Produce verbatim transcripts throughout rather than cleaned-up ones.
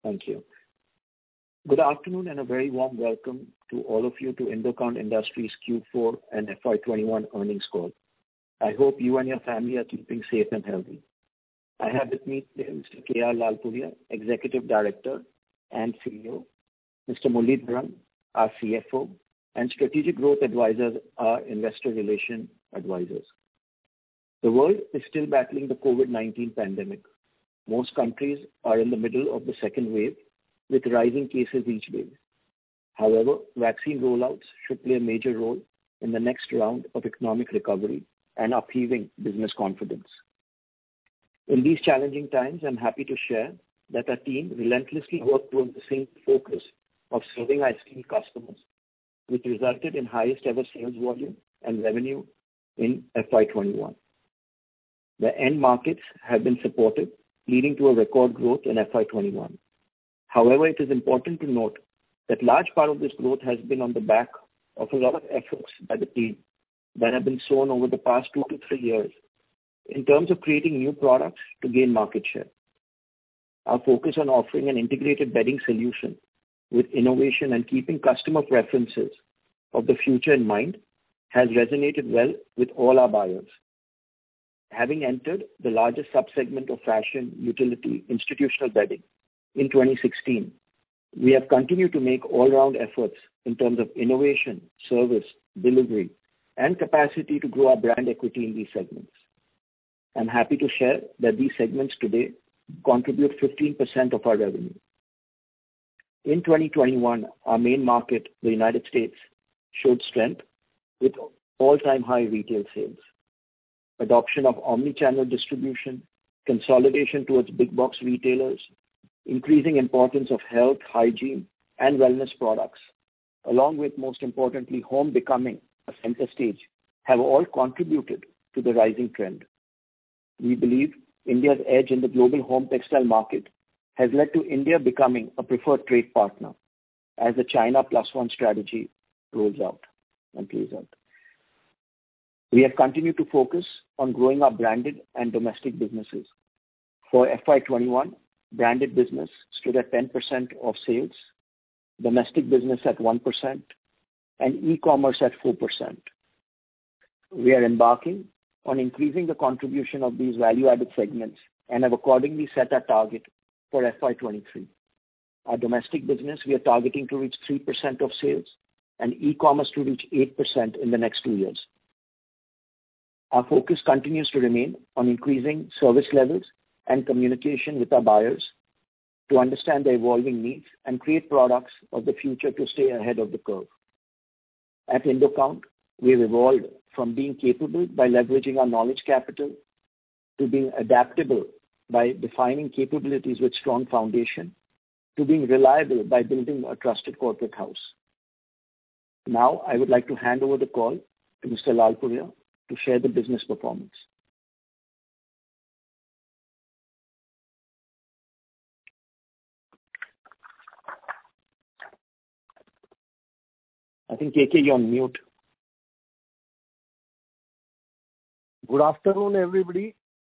Thank you. Good afternoon and a very warm welcome to all of you to Indocount Industries Q four and F Y twenty-one earnings call. I hope you and your family are keeping safe and healthy. I have with me today Mister K R Lalpuria, Executive Director and C E O, Mister Muralidharan, our C F O, and Strategic Growth Advisors, our Investor Relation Advisors. The world is still battling the COVID nineteen pandemic. Most countries are in the middle of the second wave, with rising cases each day. However, vaccine rollouts should play a major role in the next round of economic recovery and upheaving business confidence. In these challenging times, I'm happy to share that our team relentlessly worked towards the same focus of serving our esteemed customers, which resulted in highest ever sales volume and revenue in F Y twenty-one. The end markets have been supportive, leading to a record growth in F Y twenty-one. However, it is important to note that large part of this growth has been on the back of a lot of efforts by the team that have been sown over the past two to three years in terms of creating new products to gain market share. Our focus on offering an integrated bedding solution with innovation and keeping customer preferences of the future in mind has resonated well with all our buyers. Having entered the largest subsegment of fashion, utility, institutional bedding in twenty sixteen, we have continued to make all-round efforts in terms of innovation, service, delivery, and capacity to grow our brand equity in these segments. I'm happy to share that these segments today contribute fifteen percent of our revenue. In twenty twenty-one, our main market, the United States, showed strength with all-time high retail sales. Adoption of omni-channel distribution, consolidation towards big box retailers, increasing importance of health, hygiene, and wellness products, along with, most importantly, home becoming a center stage, have all contributed to the rising trend. We believe India's edge in the global home textile market has led to India becoming a preferred trade partner as the China Plus One strategy rolls out and plays out. We have continued to focus on growing our branded and domestic businesses. For F Y twenty-one, branded business stood at ten percent of sales, domestic business at one percent, and e-commerce at four percent. We are embarking on increasing the contribution of these value-added segments and have accordingly set our target for F Y twenty-three. Our domestic business, we are targeting to reach three percent of sales and e-commerce to reach eight percent in the next two years. Our focus continues to remain on increasing service levels and communication with our buyers to understand their evolving needs and create products of the future to stay ahead of the curve. At Indocount, we have evolved from being capable by leveraging our knowledge capital to being adaptable by defining capabilities with strong foundation to being reliable by building a trusted corporate house. Now, I would like to hand over the call to Mister Lalpuria to share the business performance. I think K K, you're on mute. Good afternoon, everybody.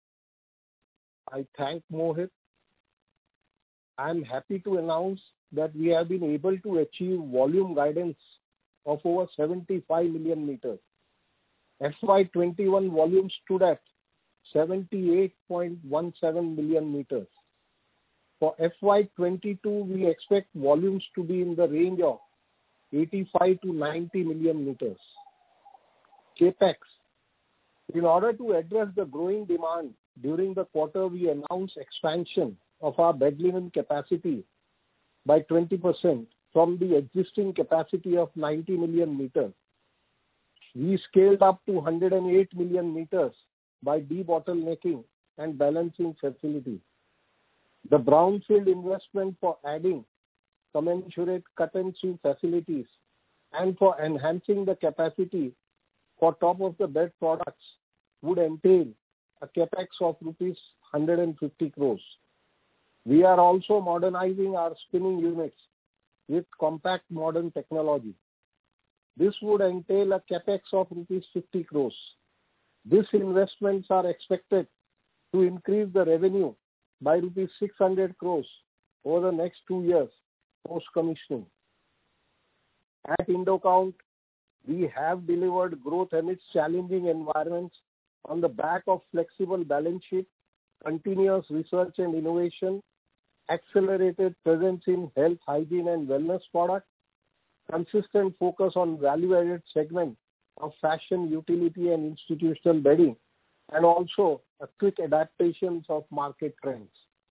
I thank Mohit. I am happy to announce that we have been able to achieve volume guidance of over seventy-five million meters. F Y twenty-one volume stood at seventy-eight point one seven million meters. For F Y twenty-two, we expect volumes to be in the range of eighty-five to ninety million meters. Capex. In order to address the growing demand, during the quarter we announced expansion of our bed linen capacity by twenty percent from the existing capacity of ninety million meters. We scaled up to one hundred eight million meters by debottlenecking and balancing facilities. The brownfield investment for adding commensurate cut and sew facilities and for enhancing the capacity for top of the bed products would entail a capex of rupees one hundred fifty crores. We are also modernizing our spinning units with compact modern technology. This would entail a capex of rupees fifty crores. These investments are expected to increase the revenue by rupees six hundred crores over the next two years post-commissioning. At Indocount, we have delivered growth amidst challenging environments on the back of flexible balance sheet, continuous research and innovation, accelerated presence in health, hygiene and wellness products, consistent focus on value-added segment of fashion, utility and institutional bedding, and also a quick adaptations of market trends.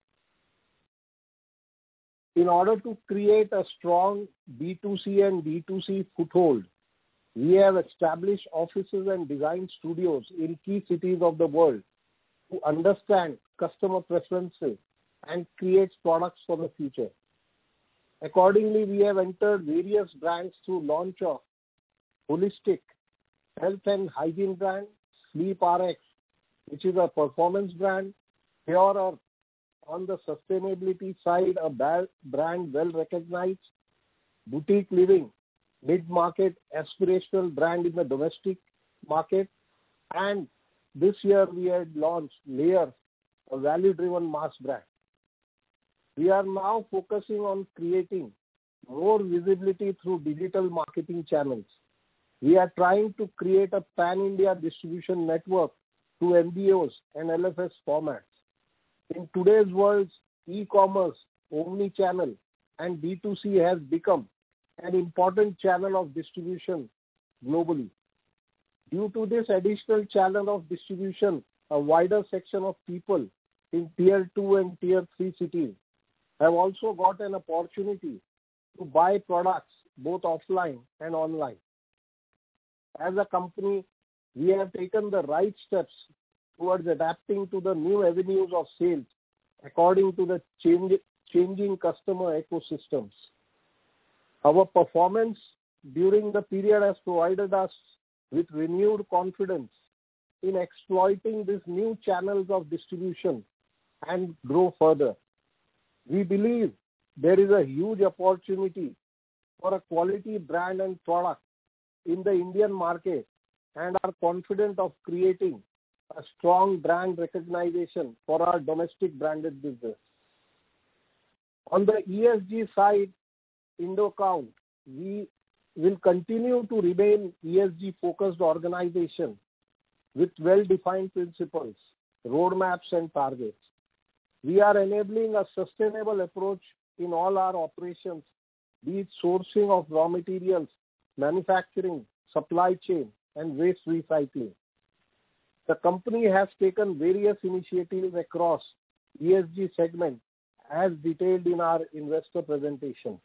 In order to create a strong B two C and D two C foothold, we have established offices and design studios in key cities of the world to understand customer preferences and create products for the future. Accordingly, we have entered various brands through launch of holistic health and hygiene brand, Sleep R X, which is a performance brand, Pure Earth, on the sustainability side, a brand well recognized, Boutique Living, mid-market aspirational brand in the domestic market, and this year we had launched Layers, a value-driven mass brand. We are now focusing on creating more visibility through digital marketing channels. We are trying to create a pan-India distribution network through M B Os and L F S formats. In today's world, e-commerce, omni-channel, and D two C has become an important channel of distribution globally. Due to this additional channel of distribution, a wider section of people in tier two and tier three cities have also got an opportunity to buy products both offline and online. As a company, we have taken the right steps towards adapting to the new avenues of sales according to the change, changing customer ecosystems. Our performance during the period has provided us with renewed confidence in exploiting these new channels of distribution and grow further. We believe there is a huge opportunity for a quality brand and product in the Indian market and are confident of creating a strong brand recognition for our domestic branded business. On the E S G side, Indocount, we will continue to remain E S G-focused organization with well-defined principles, roadmaps and targets. We are enabling a sustainable approach in all our operations, be it sourcing of raw materials, manufacturing, supply chain, and waste recycling. The company has taken various initiatives across E S G segment as detailed in our investor presentation.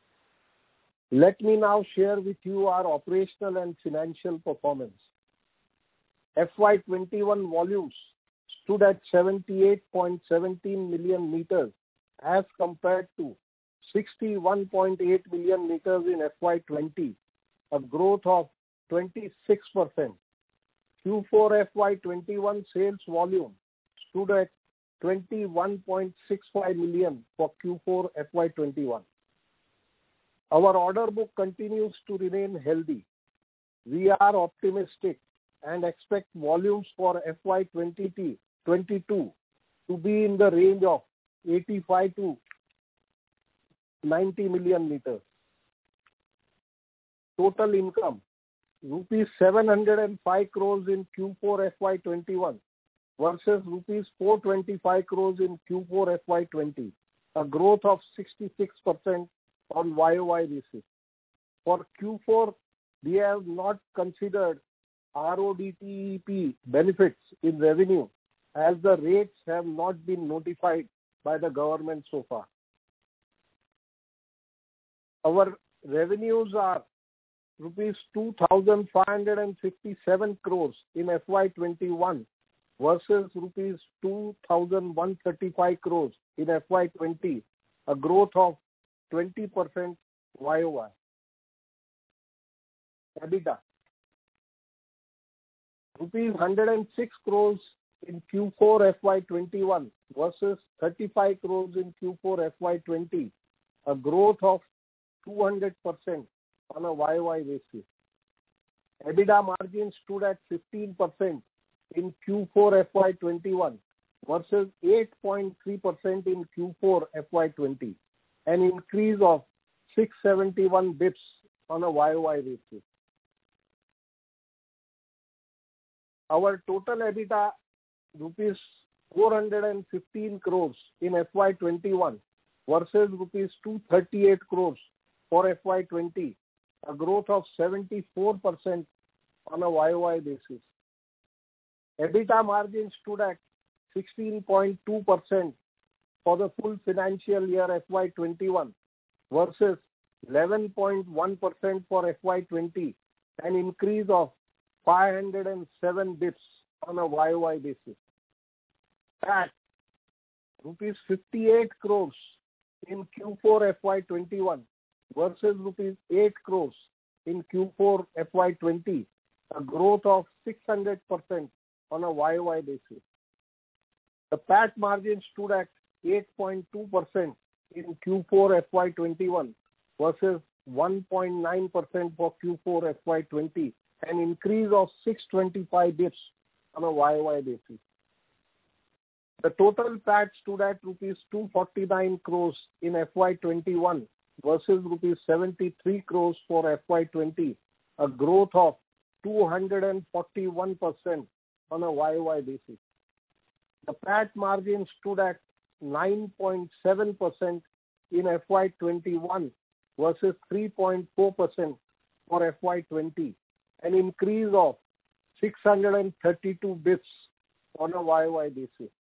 Let me now share with you our operational and financial performance. F Y twenty-one volumes stood at seventy-eight point one seven million meters as compared to sixty-one point eight million meters in F Y twenty, a growth of twenty-six percent. Q four F Y twenty-one sales volume stood at twenty-one point six five million for Q four F Y twenty-one. Our order book continues to remain healthy. We are optimistic and expect volumes for F Y twenty twenty-two to be in the range of eighty-five to ninety million meters. Total income, rupees seven hundred five crores in Q four F Y twenty-one versus rupees four hundred twenty-five crores in Q four F Y twenty, a growth of sixty-six percent on Y O Y basis. For Q four, we have not considered R O D T E P benefits in revenue as the rates have not been notified by the government so far. Our revenues are rupees two thousand five hundred fifty-seven crores in F Y twenty-one versus rupees two thousand one hundred thirty-five crores in F Y twenty, a growth of twenty percent Y O Y. EBITDA, rupees one hundred six crores in Q four F Y twenty-one versus thirty-five crores in Q four F Y twenty, a growth of two hundred percent on a Y O Y basis. EBITDA margin stood at fifteen percent in Q four F Y twenty-one versus eight point three percent in Q four F Y twenty, an increase of six hundred seventy-one basis points on a Y O Y basis. Our total EBITDA rupees four hundred fifteen crores in F Y twenty-one versus rupees two hundred thirty-eight crores for F Y twenty, a growth of seventy-four percent on a Y O Y basis. EBITDA margin stood at sixteen point two percent for the full financial year F Y twenty-one versus eleven point one percent for F Y twenty, an increase of five hundred seven basis points on a Y O Y basis. At rupees fifty-eight crores in Q four F Y twenty-one versus rupees eight crores in Q four F Y twenty, a growth of six hundred percent on a Y O Y basis. The P A T margin stood at eight point two percent in Q four F Y twenty-one versus one point nine percent for Q four F Y twenty, an increase of six hundred twenty-five basis points on a Y O Y basis. The total P A T stood at rupees two hundred forty-nine crores in F Y twenty-one versus rupees seventy-three crores for F Y twenty, a growth of two hundred forty-one percent on a Y O Y basis. The P A T margin stood at nine point seven percent in F Y twenty-one versus three point four percent for F Y twenty, an increase of six hundred thirty-two basis points on a Y O Y basis.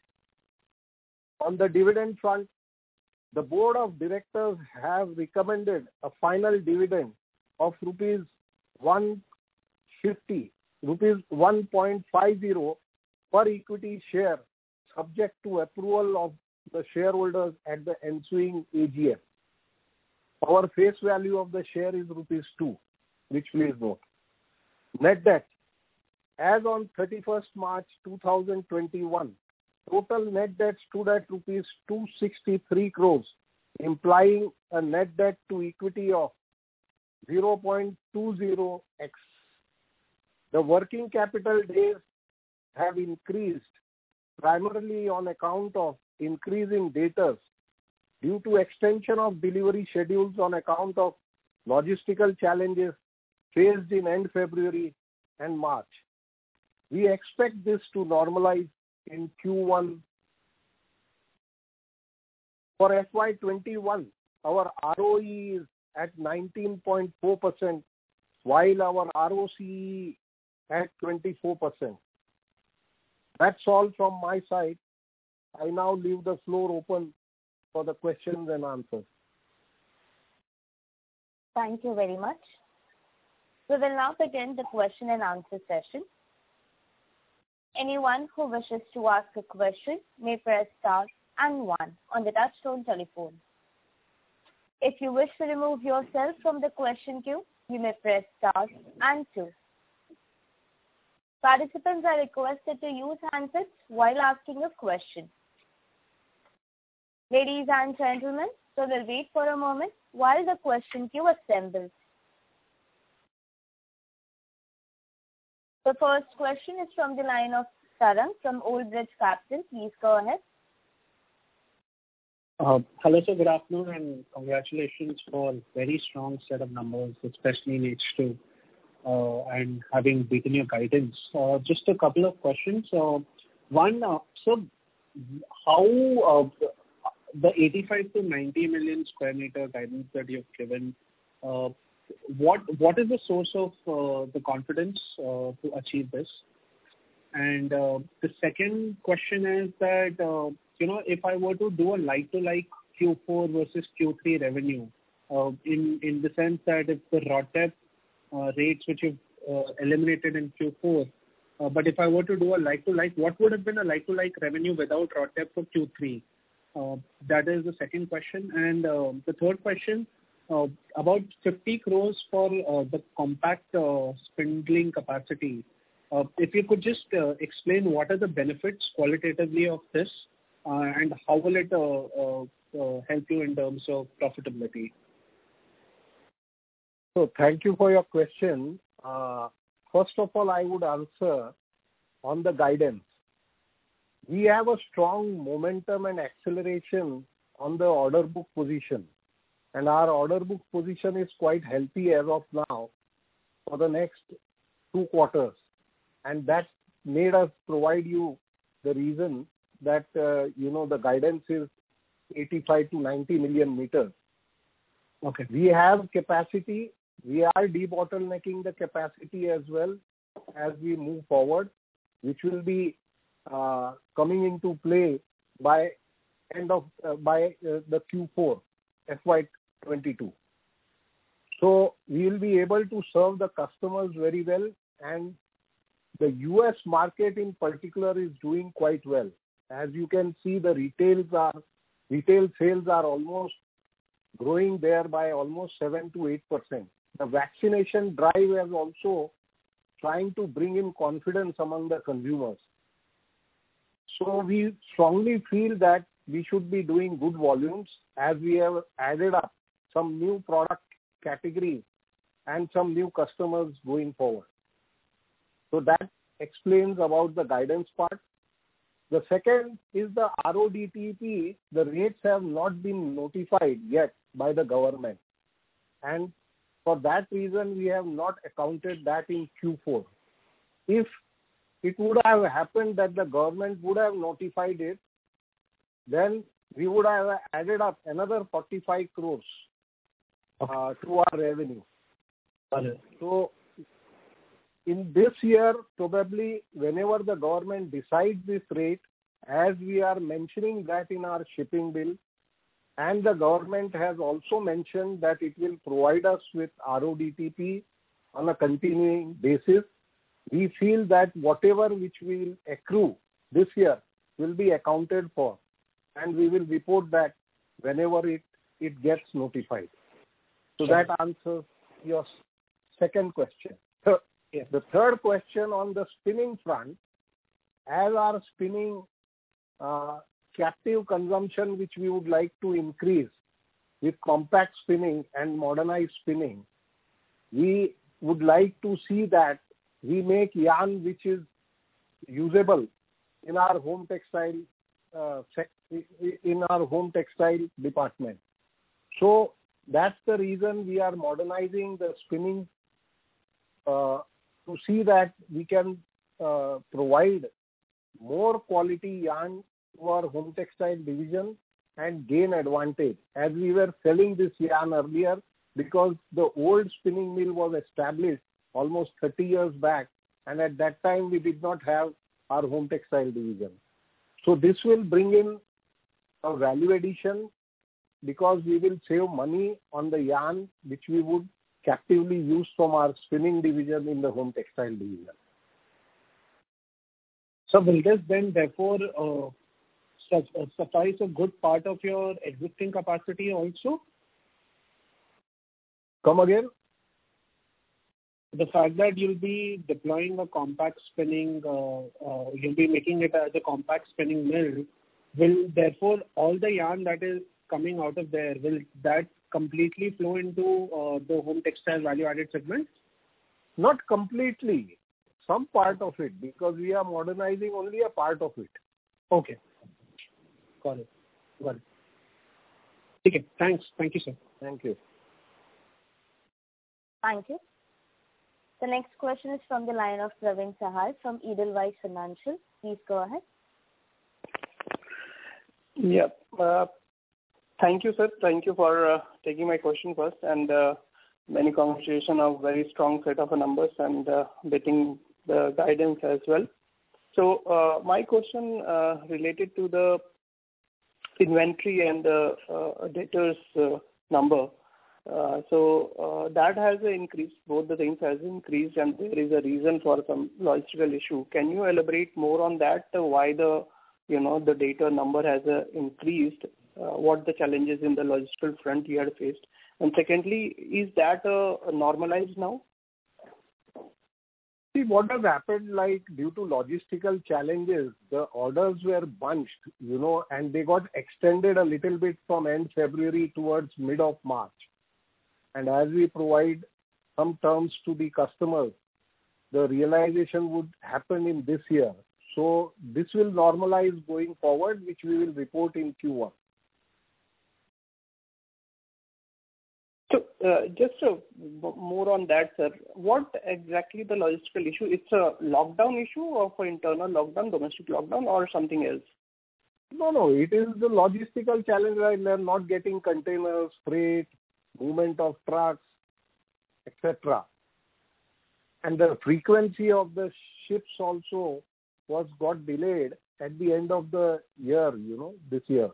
On the dividend front, the Board of Directors have recommended a final dividend of rupees one hundred fifty, rupees one point five zero per equity share, subject to approval of the shareholders at the ensuing A G M. Our face value of the share is rupees two, which please note. Net debt. As on thirty-first March two thousand twenty-one, total net debt stood at rupees two hundred sixty-three crores, implying a net debt to equity of zero point two zero x. The working capital days have increased primarily on account of increasing debtors due to extension of delivery schedules on account of logistical challenges faced in end February and March. We expect this to normalize in Q one. For F Y twenty-one, our R O E is at nineteen point four percent, while our R O C E at twenty-four percent. That's all from my side. I now leave the floor open for the questions and answers. Thank you very much. We will now begin the question and answer session. Anyone who wishes to ask a question may press star and one on the touchtone telephone. If you wish to remove yourself from the question queue, you may press star and two. Participants are requested to use handsets while asking a question. Ladies and gentlemen, so we'll wait for a moment while the question queue assembles. The first question is from the line of Tarang from Old Bridge Capital. Please go ahead. Uh, hello, sir. Good afternoon, and congratulations for a very strong set of numbers, especially in H two, uh, and having beaten your guidance. Uh, just a couple of questions. Uh, one, uh, so how uh, the eighty-five to ninety million square meter guidance that you've given, uh, what what is the source of uh, the confidence uh, to achieve this? And uh, the second question is that, uh, you know, if I were to do a like-to-like Q four versus Q three revenue, uh, in, in the sense that if the R O T E P uh, rates which you've uh, eliminated in Q four, uh, but if I were to do a like-to-like, what would have been a like-to-like revenue without R O T E P for Q three? Uh, that is the second question. And uh, the third question, uh, about fifty crores for uh, the compact uh, spindling capacity. Uh, if you could just uh, explain what are the benefits qualitatively of this, uh, and how will it uh, uh, uh, help you in terms of profitability? So thank you for your question. Uh, first of all, I would answer on the guidance. we have a strong momentum and acceleration on the order book position. And our order book position is quite healthy as of now for the next two quarters. And that made us provide you the reason that, uh, you know, the guidance is eighty-five to ninety million meters. Okay. We have capacity. We are debottlenecking the capacity as well as we move forward, which will be uh, coming into play by end of uh, by uh, the Q four F Y twenty-two. So we will be able to serve the customers very well, and the U S market in particular is doing quite well. As you can see, the retails are retail sales are almost growing there by almost seven to eight percent. The vaccination drive is also trying to bring in confidence among the consumers. So we strongly feel that we should be doing good volumes as we have added up some new product categories and some new customers going forward. So that explains about the guidance part. The second is the R O D T P. The rates have not been notified yet by the government. And for that reason, we have not accounted that in Q four. If it would have happened that the government would have notified it, then we would have added up another forty-five crores uh, to our revenue. Okay. So in this year, probably whenever the government decides this rate, as we are mentioning that in our shipping bill, and the government has also mentioned that it will provide us with R O D T P on a continuing basis, we feel that whatever which we will accrue this year will be accounted for, and we will report that whenever it, it gets notified. So that answers your second question. Yes. The third question on the spinning front, as our spinning uh, captive consumption, which we would like to increase with compact spinning and modernized spinning, we would like to see that we make yarn which is usable in our home textile uh, in our home textile department. So that's the reason we are modernizing the spinning uh, to see that we can uh, provide more quality yarn to our home textile division and gain advantage. As we were selling this yarn earlier, because the old spinning mill was established almost thirty years back, and at that time we did not have our home textile division. So this will bring in a value addition because we will save money on the yarn which we would captively use from our spinning division in the home textile division. So will this then therefore uh, suffice a good part of your existing capacity also? Come again? The fact that you'll be deploying a compact spinning, uh, uh, you'll be making it as a compact spinning mill, will therefore all the yarn that is coming out of there, will that completely flow into uh, the home textile value-added segment? Not completely. Some part of it, because we are modernizing only a part of it. Okay. Got it. Got it. Okay. Thanks. Thank you, sir. Thank you. Thank you. The next question is from the line of Praveen Sahai from Edelweiss Financial. Please go ahead. Yeah. Uh, thank you, sir. Thank you for uh, taking my question first, and uh, many congratulations on a very strong set of numbers and uh, getting the guidance as well. So uh, my question uh, related to the inventory and the uh, debtors uh, number. Uh, so uh, that has increased, both the things has increased, and there is a reason for some logistical issue. Can you elaborate more on that, uh, why the, you know, the data number has uh, increased, uh, what the challenges in the logistical front you had faced? And secondly, is that uh, normalized now? See, what has happened, like due to logistical challenges, the orders were bunched, you know, and they got extended a little bit from end February towards mid of March. And as we provide some terms to the customers, the realization would happen in this year. So this will normalize going forward, which we will report in Q one. So uh, just uh, more on that, sir. What exactly the logistical issue? It's a lockdown issue or for internal lockdown, domestic lockdown, or something else? No, no, it is the logistical challenge, right? They're not getting containers, freight, movement of trucks, et cetera. And the frequency of the ships also was got delayed at the end of the year, you know, this year.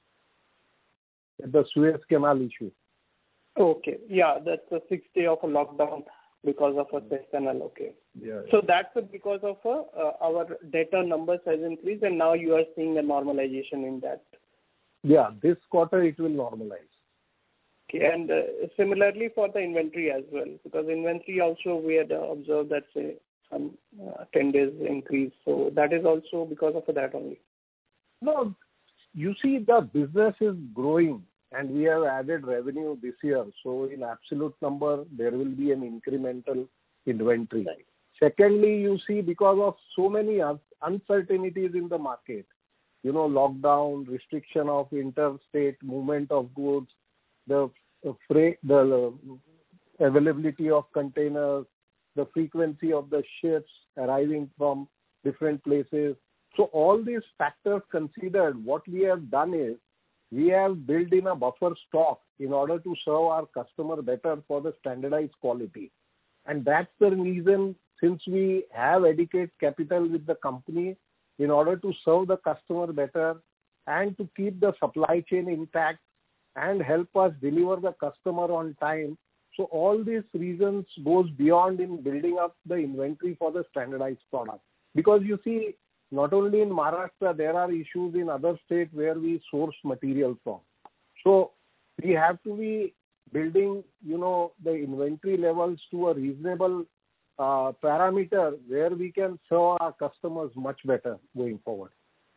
The Suez Canal issue. Okay. Yeah, that's the sixth day of a lockdown because of a Suez Canal. Okay. Yeah. So that's because of a, uh, our data numbers has increased, and now you are seeing a normalization in that. Yeah, this quarter it will normalize. Okay, and uh, similarly for the inventory as well, because inventory also we had uh, observed that say some uh, ten days increase. So that is also because of that only. No, you see the business is growing and we have added revenue this year. So in absolute number, there will be an incremental inventory. Right. Secondly, you see because of so many uncertainties in the market, you know, lockdown, restriction of interstate movement of goods, the freight, the availability of containers, the frequency of the ships arriving from different places. So all these factors considered, what we have done is we have built in a buffer stock in order to serve our customer better for the standardized quality. And that's the reason, since we have adequate capital with the company in order to serve the customer better and to keep the supply chain intact and help us deliver the customer on time. So all these reasons goes beyond in building up the inventory for the standardized product. Because you see, not only in Maharashtra, there are issues in other states where we source material from. So we have to be building, you know, the inventory levels to a reasonable uh, parameter where we can serve our customers much better going forward.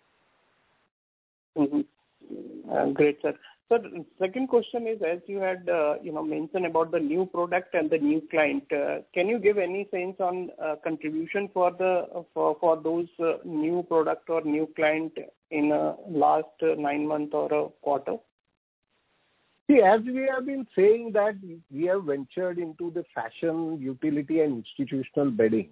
Mm-hmm. Uh, great, sir. So the second question is, as you had uh, you know mentioned about the new product and the new client, uh, can you give any sense on uh, contribution for the for for those uh, new product or new client in uh, last uh, nine month or a quarter? See, as we have been saying that we have ventured into the fashion, utility and institutional bedding,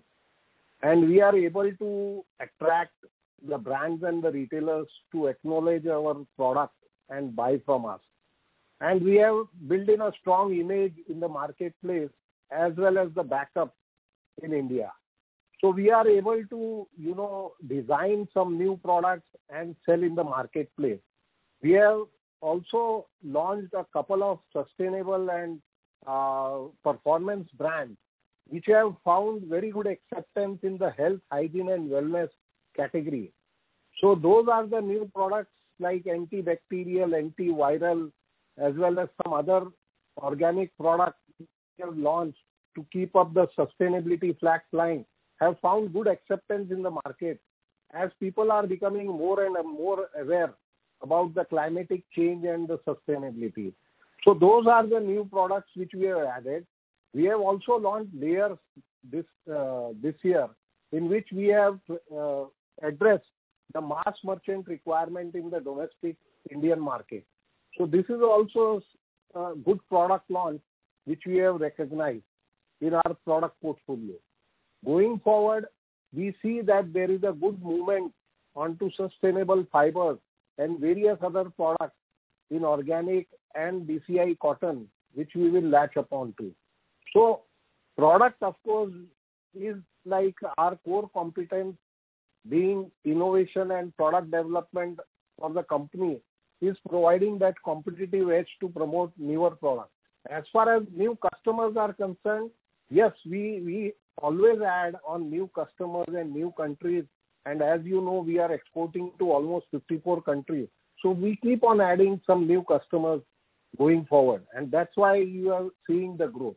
and we are able to attract the brands and the retailers to acknowledge our product and buy from us. And we have built in a strong image in the marketplace as well as the backup in India. So we are able to, you know, design some new products and sell in the marketplace. We have also launched a couple of sustainable and uh, performance brands which have found very good acceptance in the health, hygiene and wellness category. So those are the new products like antibacterial, antiviral, as well as some other organic products we have launched to keep up the sustainability flag flying, have found good acceptance in the market as people are becoming more and more aware about the climatic change and the sustainability. So those are the new products which we have added. We have also launched layers this uh, this year in which we have uh, addressed the mass merchant requirement in the domestic Indian market. So this is also a good product launch which we have recognized in our product portfolio. Going forward, we see that there is a good movement onto sustainable fibers and various other products in organic and D C I cotton, which we will latch upon to. So product, of course, is like our core competence, being innovation and product development for the company, is providing that competitive edge to promote newer products. As far as new customers are concerned, yes, we, we always add on new customers and new countries. And as you know, we are exporting to almost fifty-four countries. So we keep on adding some new customers going forward. And that's why you are seeing the growth.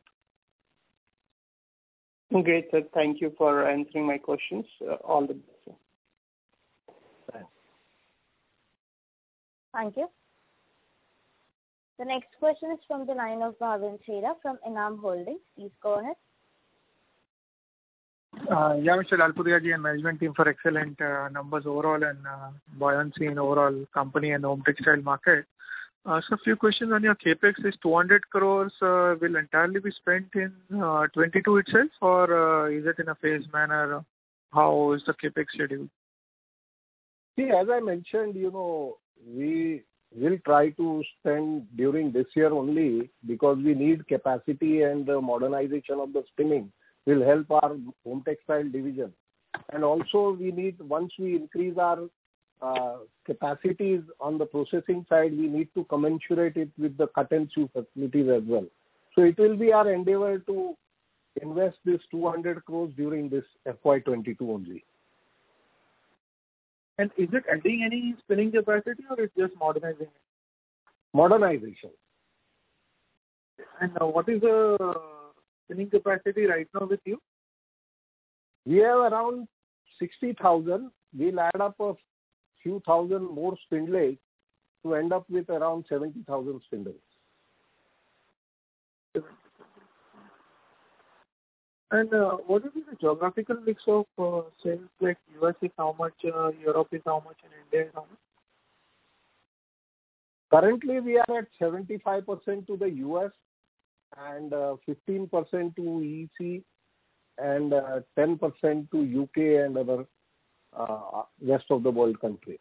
Great, sir. Thank you for answering my questions. Uh, all the best, sir. Thanks. Thank you. The next question is from the line of Bhavin Chheda from Enam Holdings. Please go ahead. Uh, yeah, Mister Lalpuria and management team for excellent uh, numbers overall and uh, buoyancy in overall company and home textile market. Uh, so a few questions on your capex. Is two hundred crores uh, will entirely be spent in uh, twenty-two itself, or uh, is it in a phased manner? How is the capex schedule? See, as I mentioned, you know, we will try to spend during this year only because we need capacity, and the modernization of the spinning will help our home textile division. And also we need, once we increase our uh, capacities on the processing side, we need to commensurate it with the cut and sew facilities as well. So it will be our endeavor to invest this two hundred crores during this F Y twenty-two only. And is it adding any spinning capacity or it's just modernizing it? Modernization. And uh, what is the spinning capacity right now with you? We have around sixty thousand. We'll add up a few thousand more spindles to end up with around seventy thousand spindles. And uh, what will be the geographical mix of uh, sales, like U S is how much, uh, Europe is how much, and India is how much? Currently, we are at seventy-five percent to the U S and uh, fifteen percent to E C and uh, ten percent to U K and other uh, rest of the world countries.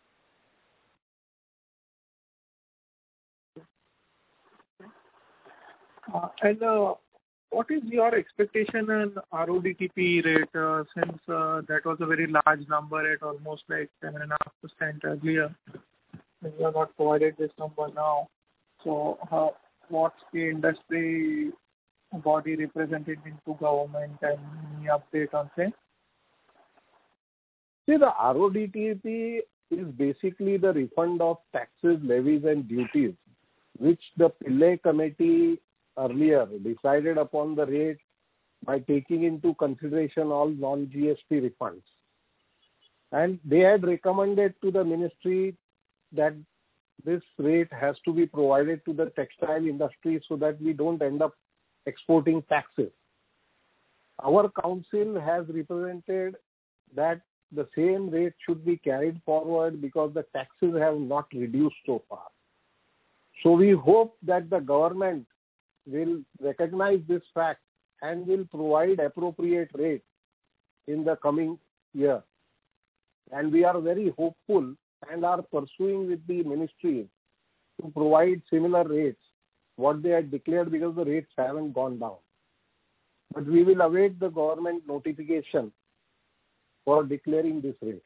Uh, and uh, what is your expectation on R O D T P rate uh, since uh, that was a very large number at almost like seven point five percent earlier? And you have not provided this number now. So uh, what's the industry body represented into government, and any update on same? See, the R O D T P is basically the refund of taxes, levies and duties, which the Pillai committee earlier decided upon the rate by taking into consideration all non-G S T refunds. And they had recommended to the ministry that this rate has to be provided to the textile industry so that we don't end up exporting taxes. Our council has represented that the same rate should be carried forward because the taxes have not reduced so far. So we hope that the government will recognize this fact and will provide appropriate rates in the coming year. And we are very hopeful and are pursuing with the ministry to provide similar rates, what they had declared, because the rates haven't gone down. But we will await the government notification for declaring these rates.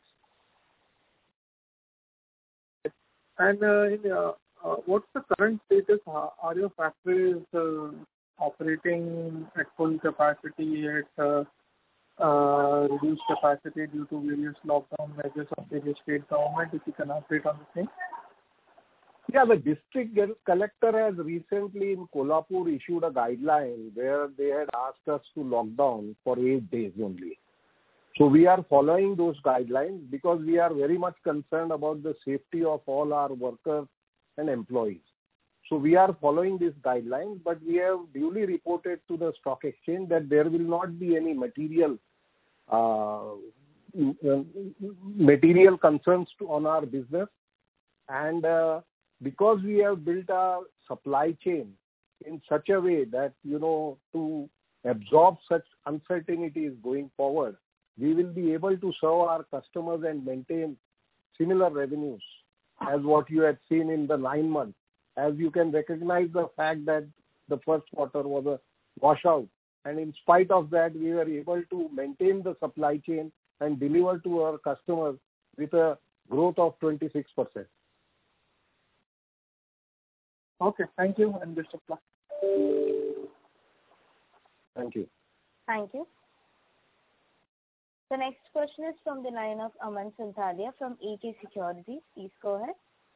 And uh, in, uh, uh, what's the current status? Uh, are your factories uh, operating at full capacity, at uh, uh, reduced capacity due to various lockdown measures of various state government? If you can update on the same. Yeah, the district collector has recently in Kolhapur issued a guideline where they had asked us to lock down for eight days only. So we are following those guidelines because we are very much concerned about the safety of all our workers and employees. So we are following these guidelines, but we have duly reported to the stock exchange that there will not be any material uh, material concerns to, on our business. And uh, because we have built our supply chain in such a way that, you know, to absorb such uncertainties going forward, we will be able to serve our customers and maintain similar revenues as what you had seen in the nine months. As you can recognize the fact that the first quarter was a washout, and in spite of that, we were able to maintain the supply chain and deliver to our customers with a growth of twenty-six percent. Okay, thank you and best of luck. Thank you. Thank you. The next question is from the line of Aman Santalia from A K Securities. Please go ahead.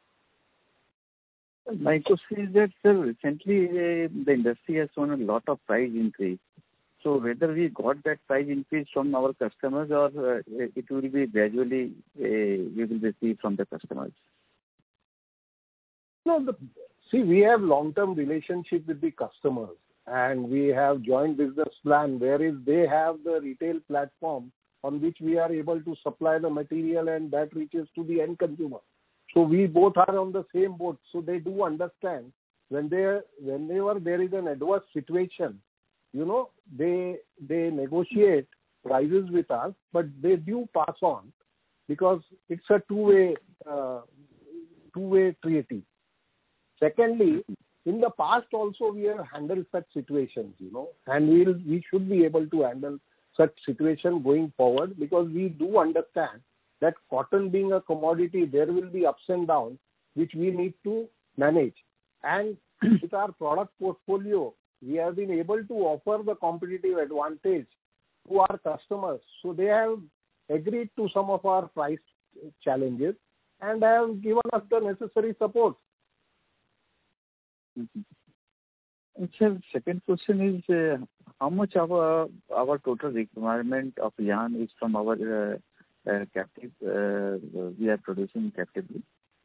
My question is that, sir, recently uh, the industry has shown a lot of price increase. So whether we got that price increase from our customers or uh, it will be gradually uh, we will receive from the customers? No, the, see, we have long-term relationship with the customers, and we have joint business plan wherein they have the retail platform on which we are able to supply the material and that reaches to the end consumer. So we both are on the same boat. So they do understand when they whenever there is an adverse situation, you know, they they negotiate prices with us, but they do pass on because it's a two-way uh, two-way treaty. Secondly, in the past also we have handled such situations, you know, and we will we should be able to handle such situation going forward because we do understand that cotton being a commodity, there will be ups and downs which we need to manage. And with our product portfolio, we have been able to offer the competitive advantage to our customers. So they have agreed to some of our price challenges and have given us the necessary support. Mm-hmm. And sir, second question is uh, how much of our, our total requirement of yarn is from our uh, uh, captive, uh, we are producing captively?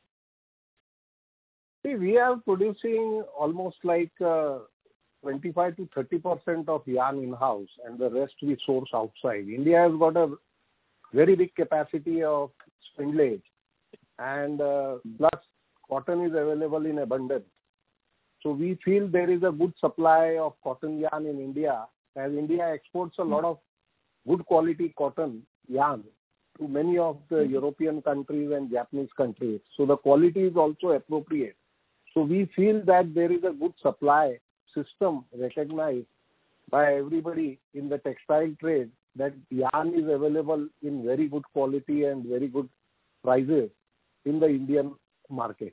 See, we are producing almost like uh, twenty-five to thirty percent of yarn in-house and the rest we source outside. India has got a very big capacity of spindlage and uh, plus cotton is available in abundance. So we feel there is a good supply of cotton yarn in India as India exports a lot of good quality cotton yarn to many of the European countries and Japanese countries. So the quality is also appropriate. So we feel that there is a good supply system recognized by everybody in the textile trade that yarn is available in very good quality and very good prices in the Indian market.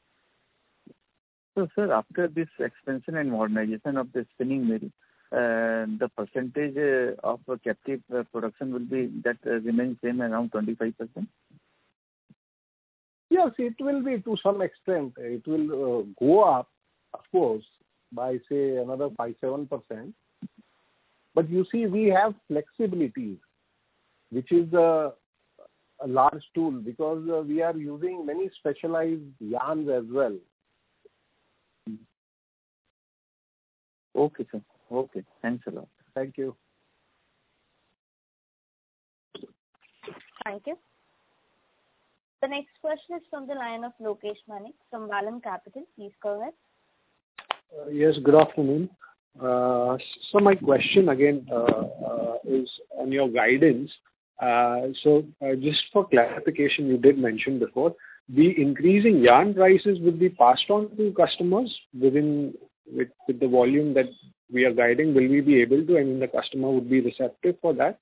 So, sir, after this expansion and modernization of the spinning mill, uh, the percentage uh, of uh, captive uh, production will be that uh, remains same around twenty-five percent? Yes, it will be to some extent. It will uh, go up, of course, by say another five to seven percent. But you see, we have flexibility, which is a, a large tool because uh, we are using many specialized yarns as well. Okay, sir. Okay. Thanks a lot. Thank you. Thank you. The next question is from the line of Lokesh Manik from Vallum Capital. Please go ahead. Uh, yes, good afternoon. Uh, so my question again uh, uh, is on your guidance. Uh, so uh, just for clarification, you did mention before, the increasing yarn prices would be passed on to customers within with, with the volume that we are guiding. Will we be able to? I mean, the customer would be receptive for that?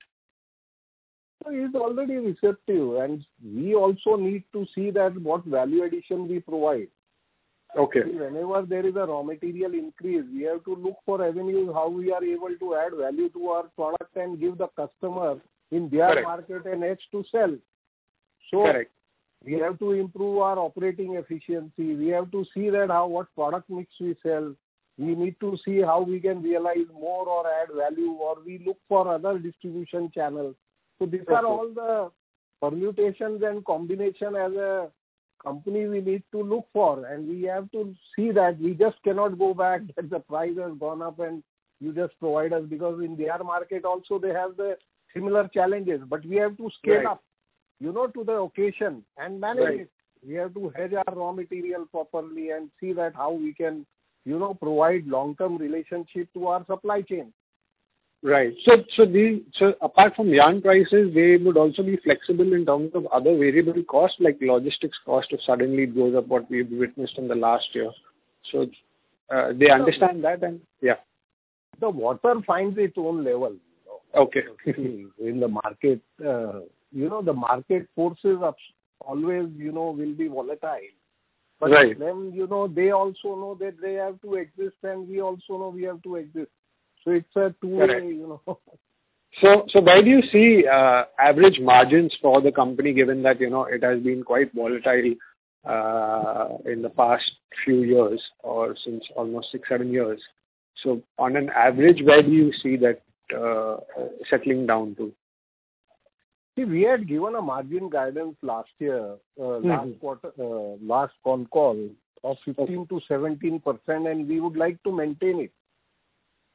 So he is already receptive, and we also need to see that what value addition we provide. Okay. Whenever there is a raw material increase, we have to look for avenues how we are able to add value to our product and give the customer in their Correct. market an edge to sell. So Correct. we have to improve our operating efficiency. We have to see that how what product mix we sell. We need to see how we can realize more or add value, or we look for other distribution channels. So these Okay. are all the permutations and combination as a company we need to look for, and we have to see that we just cannot go back that the price has gone up and you just provide us, because in their market also they have the similar challenges, but we have to scale Right. up, you know, to the occasion and manage Right. it. We have to hedge our raw material properly and see that how we can, you know, provide long-term relationship to our supply chain. Right. So, so the so apart from yarn prices, they would also be flexible in terms of other variable costs like logistics cost if suddenly it goes up, what we've witnessed in the last year. So uh, they understand that, and yeah. The water finds its own level. You know. Okay. In the market, uh, you know, the market forces up always, you know, will be volatile. But Right. then, you know, they also know that they have to exist, and we also know we have to exist. So it's a two-way, Correct. you know. So, so where do you see uh, average margins for the company, given that, you know, it has been quite volatile uh, in the past few years or since almost six, seven years? So on an average, where do you see that uh, settling down to? See, we had given a margin guidance last year, uh, Mm-hmm. last quarter, uh, last con call of fifteen to seventeen percent, and we would like to maintain it.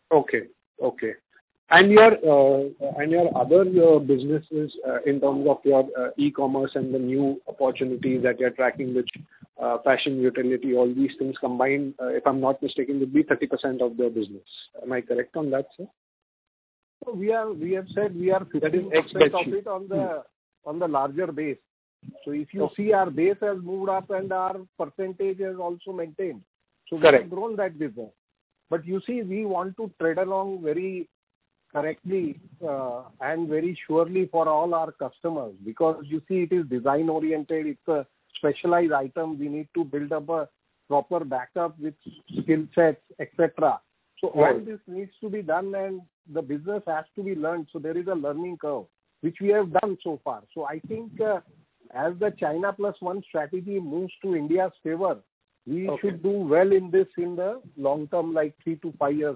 Okay. Okay. And your uh, and your other uh, businesses uh, in terms of your uh, e-commerce and the new opportunities that you're tracking, which uh, fashion, utility, all these things combined, uh, if I'm not mistaken, would be thirty percent of the business. Am I correct on that, sir? So we are we have said we are fifty percent of it on the on the larger base. So if you see, our base has moved up and our percentage has also maintained. So we Correct. have grown that business. But you see, we want to tread along very correctly uh, and very surely for all our customers, because you see, it is design oriented. It's a specialized item. We need to build up a proper backup with skill sets, et cetera. So all Right. this needs to be done, and the business has to be learned. So there is a learning curve, which we have done so far. So I think uh, as the China plus one strategy moves to India's favor, we Okay. should do well in this in the long term, like three to five years.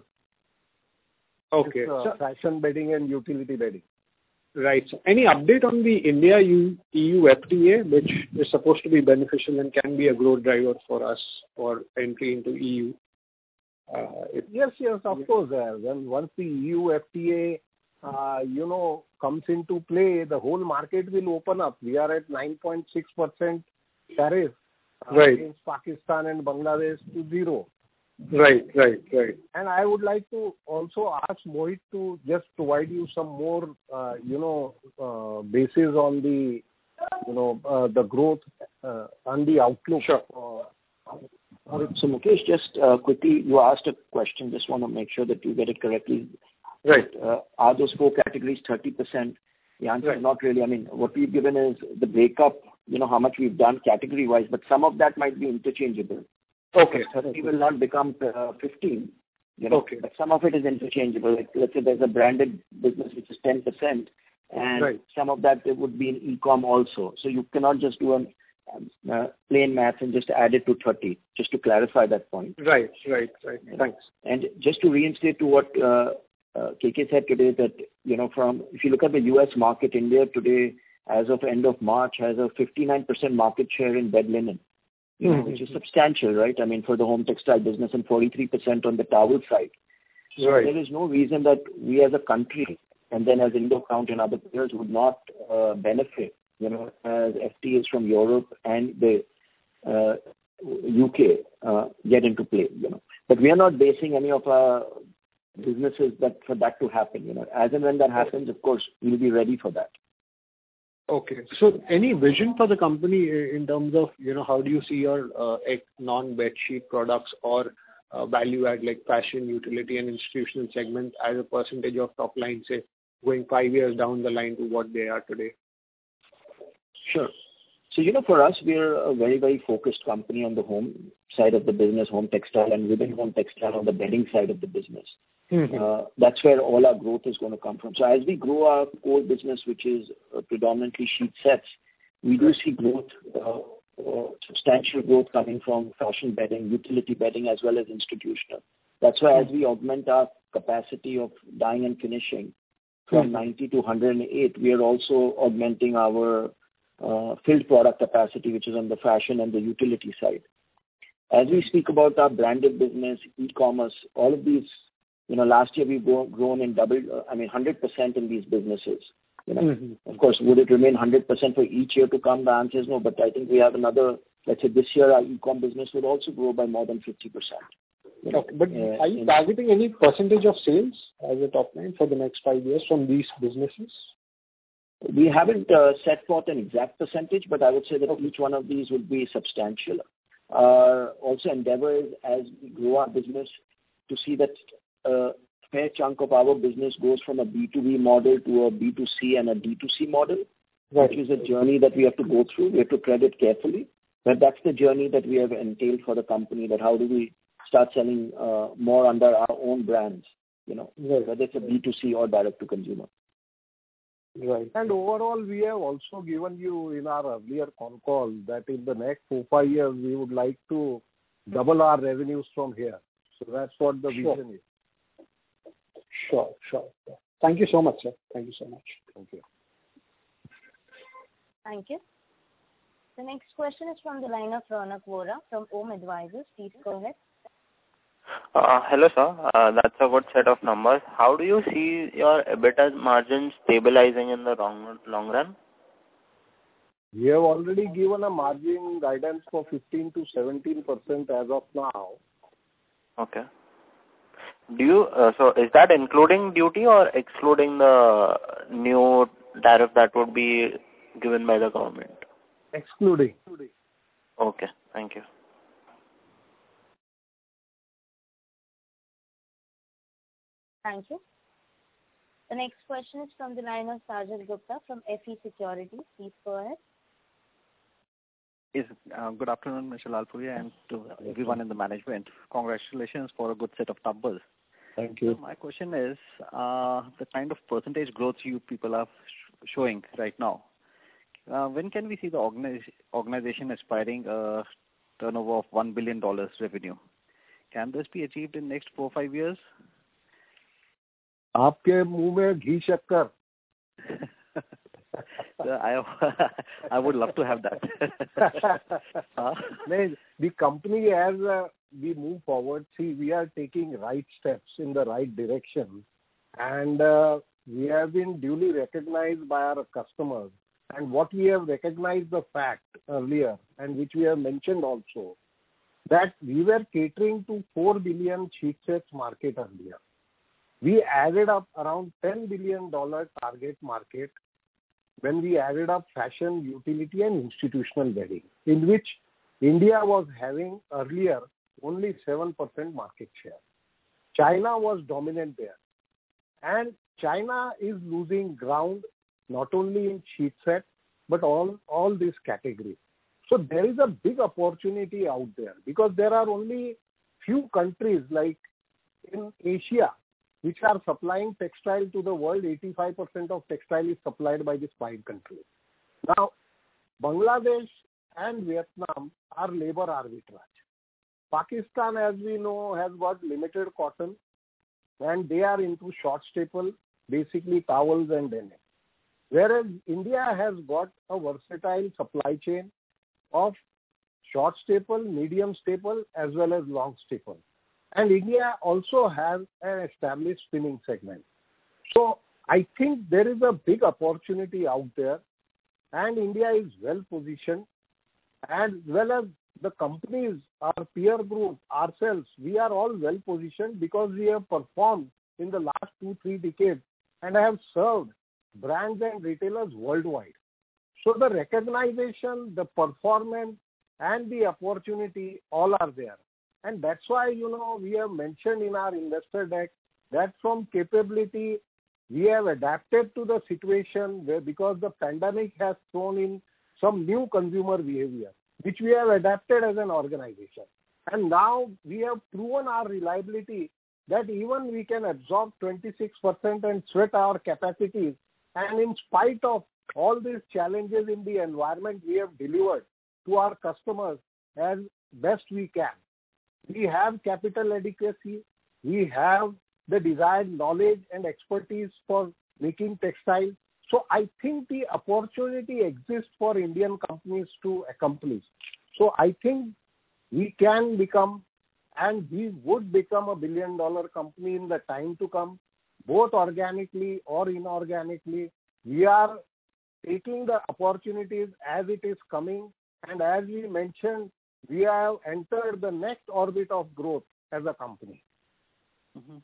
Okay. This, uh, So, fashion bedding and utility bedding. right. So any update on the India E U F T A, which is supposed to be beneficial and can be a growth driver for us for entry into E U? Uh, it, Yes, yes, of course. Uh, when once the E U F T A, uh, you know, comes into play, the whole market will open up. We are at nine point six percent tariff uh, Right. against Pakistan and Bangladesh to zero. right, right, right. And I would like to also ask Mohit to just provide you some more, uh, you know, uh, basis on the, you know, uh, the growth uh, and the outlook. Sure. Uh, So Mukesh, just uh, quickly, you asked a question. Just want to make sure that you get it correctly. Right. Uh, are those four categories thirty percent? The answer Right. is not really. I mean, what we've given is the breakup, you know, how much we've done category-wise, but some of that might be interchangeable. Okay. thirty will not become uh, fifteen, you know, Okay. but some of it is interchangeable. Like, let's say there's a branded business which is ten percent, and Right. some of that it would be in e-com also. So you cannot just do a um, uh, plain math and just add it to thirty, just to clarify that point. Right, right, right. Thanks. And just to reinstate to what uh, uh, K K said today, that, you know, from, if you look at the U S market, India today, as of end of March, has a fifty-nine percent market share in bed linen, you know, Mhm. which is substantial, right? I mean, for the home textile business, and forty-three percent on the towel side. So Right. there is no reason that we as a country, and then as Indocount and other players, would not uh, benefit, you know, as F T As from Europe and the uh, U K uh, get into play, you know. But we are not basing any of our businesses that for that to happen, you know. As and when that happens, of course, we'll be ready for that. Okay. So any vision for the company i- in terms of, you know, how do you see your uh, ec- non-bedsheet products or uh, value add like fashion, utility and institutional segment as a percentage of top line, say, going five years down the line to what they are today? Sure. So, you know, for us, we're a very, very focused company on the home side of the business, home textile, and within home textile on the bedding side of the business. Mm-hmm. Uh, that's where all our growth is going to come from. So as we grow our core business, which is uh, predominantly sheet sets, we do see growth, uh, uh, substantial growth coming from fashion bedding, utility bedding, as well as institutional. That's why as we augment our capacity of dyeing and finishing from Mm-hmm. ninety to one hundred eight, we are also augmenting our uh, filled product capacity, which is on the fashion and the utility side. As we speak about our branded business, e-commerce, all of these, you know, last year we've grown, grown in double, uh, I mean, one hundred percent in these businesses. You know, Mm-hmm. of course, would it remain one hundred percent for each year to come? The answer is no, but I think we have another, let's say this year our e-com business would also grow by more than fifty percent. You know, Okay. But uh, are you in- targeting any percentage of sales as a top line for the next five years from these businesses? We haven't uh, set forth an exact percentage, but I would say that each one of these would be substantial. Uh, also endeavor is, as we grow our business, to see that a fair chunk of our business goes from a B two B model to a B two C and a D two C model, Right. which is a journey that we have to go through. We have to tread it carefully. But that's the journey that we have entailed for the company, that how do we start selling uh, more under our own brands, you know, Right. whether it's a B two C or direct to consumer. Right. And overall, we have also given you in our earlier con call that in the next four, five years, we would like to double our revenues from here. So that's what the Sure. vision is. Sure, sure. sure. Thank you so much, sir. Thank you so much. Thank you. Thank you. The next question is from the line of Ronak Vora from Om Advisors. Please go ahead. Uh, hello, sir. Uh, that's a good set of numbers. How do you see your EBITDA margin stabilizing in the long, long run? We have already given a margin guidance for fifteen to seventeen percent as of now. Okay. Do you, uh, so is that including duty or excluding the new tariff that would be given by the government? Excluding. Okay. Thank you. Thank you. The next question is from the line of Sajal Gupta from F E Securities. Please go ahead. Yes, uh, good afternoon, Mister Lalpuria, and to everyone in the management. Congratulations for a good set of numbers. Thank you. So my question is, uh, the kind of percentage growth you people are sh- showing right now, uh, when can we see the organiz- organization aspiring a turnover of one billion dollars revenue? Can this be achieved in next four, five years? आपके मुंह में घी शक्कर. I I would love to have that. uh, the company, as uh, we move forward, see, we are taking right steps in the right direction, and uh, we have been duly recognized by our customers. And what we have recognized the fact earlier, and which we have mentioned also, that we were catering to four billion sheet sets market earlier. We added up around ten billion dollars target market when we added up fashion, utility and institutional wedding, in which India was having earlier only seven percent market share. China was dominant there. And China is losing ground not only in sheet set, but all, all these categories. So there is a big opportunity out there because there are only few countries like in Asia which are supplying textile to the world. eighty-five percent of textile is supplied by these five countries. Now, Bangladesh and Vietnam are labor arbitrage. Pakistan, as we know, has got limited cotton and they are into short staple, basically towels and denim. Whereas India has got a versatile supply chain of short staple, medium staple, as well as long staple. And India also has an established spinning segment. So I think there is a big opportunity out there, and India is well positioned, as well as the companies, our peer group, ourselves, we are all well positioned because we have performed in the last two, three decades and have served brands and retailers worldwide. So the recognition, the performance, and the opportunity all are there. And that's why, you know, we have mentioned in our investor deck that from capability, we have adapted to the situation where because the pandemic has thrown in some new consumer behavior, which we have adapted as an organization. And now we have proven our reliability that even we can absorb twenty-six percent and sweat our capacities. And in spite of all these challenges in the environment, we have delivered to our customers as best we can. We have capital adequacy. We have the desired knowledge and expertise for making textiles. So I think the opportunity exists for Indian companies to accomplish. So I think we can become, and we would become a billion dollar company in the time to come, both organically or inorganically. We are taking the opportunities as it is coming. And as we mentioned, we have entered the next orbit of growth as a company. Mm-hmm.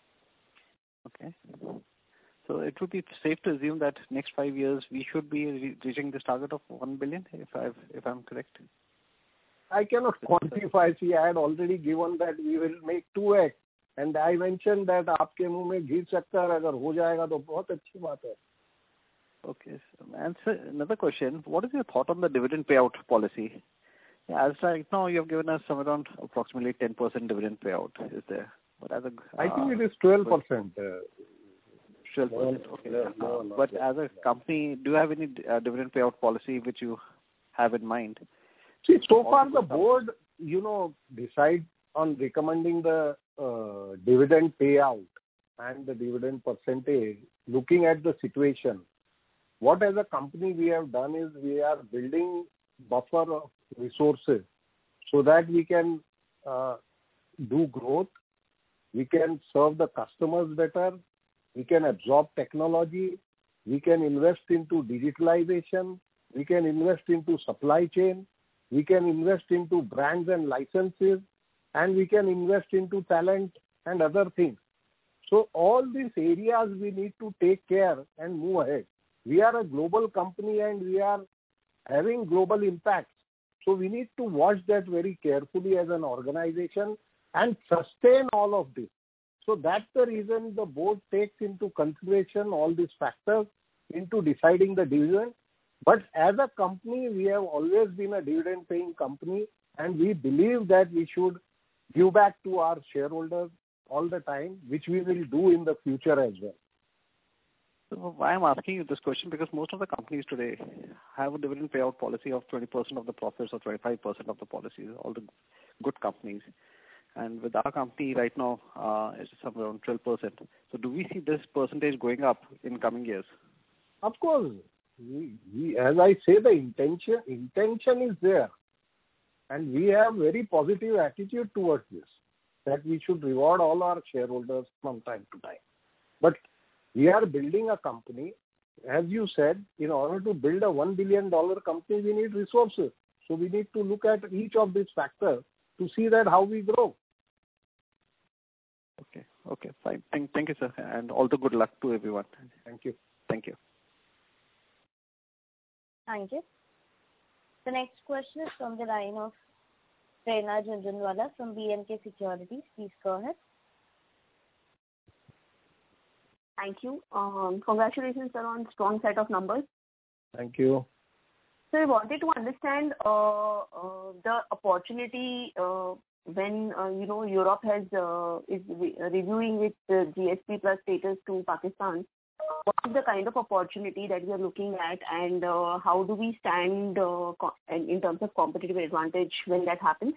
Okay. So it would be safe to assume that next five years we should be re- reaching this target of one billion, if I've, if I'm correct. I cannot quantify. See, I had already given that we will make two x, and I mentioned that आपके मुंह में घी शक्कर अगर हो जाएगा तो बहुत अच्छी बात है. Okay. And so another question: what is your thought on the dividend payout policy? As right now, you have given us some around approximately ten percent dividend payout. Is there? But as a, uh, I think it is twelve percent. twelve percent. Okay. No, no, no, but as a company, do you have any uh, dividend payout policy which you have in mind? See, so far the board, you know, decides on recommending the uh, dividend payout and the dividend percentage, looking at the situation. What as a company we have done is we are building buffer of resources so that we can uh, do growth, we can serve the customers better, we can absorb technology, we can invest into digitalization, we can invest into supply chain, we can invest into brands and licenses, and we can invest into talent and other things. So all these areas we need to take care and move ahead. We are a global company and we are having global impacts. So we need to watch that very carefully as an organization and sustain all of this. So that's the reason the board takes into consideration all these factors into deciding the dividend. But as a company, we have always been a dividend-paying company, and we believe that we should give back to our shareholders all the time, which we will do in the future as well. So why I'm asking you this question, because most of the companies today have a dividend payout policy of twenty percent of the profits or twenty-five percent of the policies, all the good companies. And with our company right now, uh, it's somewhere around twelve percent. So do we see this percentage going up in coming years? Of course. We, we, as I say, the intention intention is there. And we have very positive attitude towards this, that we should reward all our shareholders from time to time. But we are building a company. As you said, in order to build a one billion dollars company, we need resources. So we need to look at each of these factors to see that how we grow. Okay, okay, fine. Thank, thank you, sir. And all the good luck to everyone. Thank you. Thank you. Thank you. The next question is from the line of Prerna Jhunjhunwala from B and K Securities. Please go ahead. Thank you. Um, congratulations, sir, on strong set of numbers. Thank you. So I wanted to understand uh, uh, the opportunity uh, when uh, you know Europe has uh, is re- reviewing its uh, G S P plus status to Pakistan. What is the kind of opportunity that we are looking at, and uh, how do we stand uh, co- in terms of competitive advantage when that happens?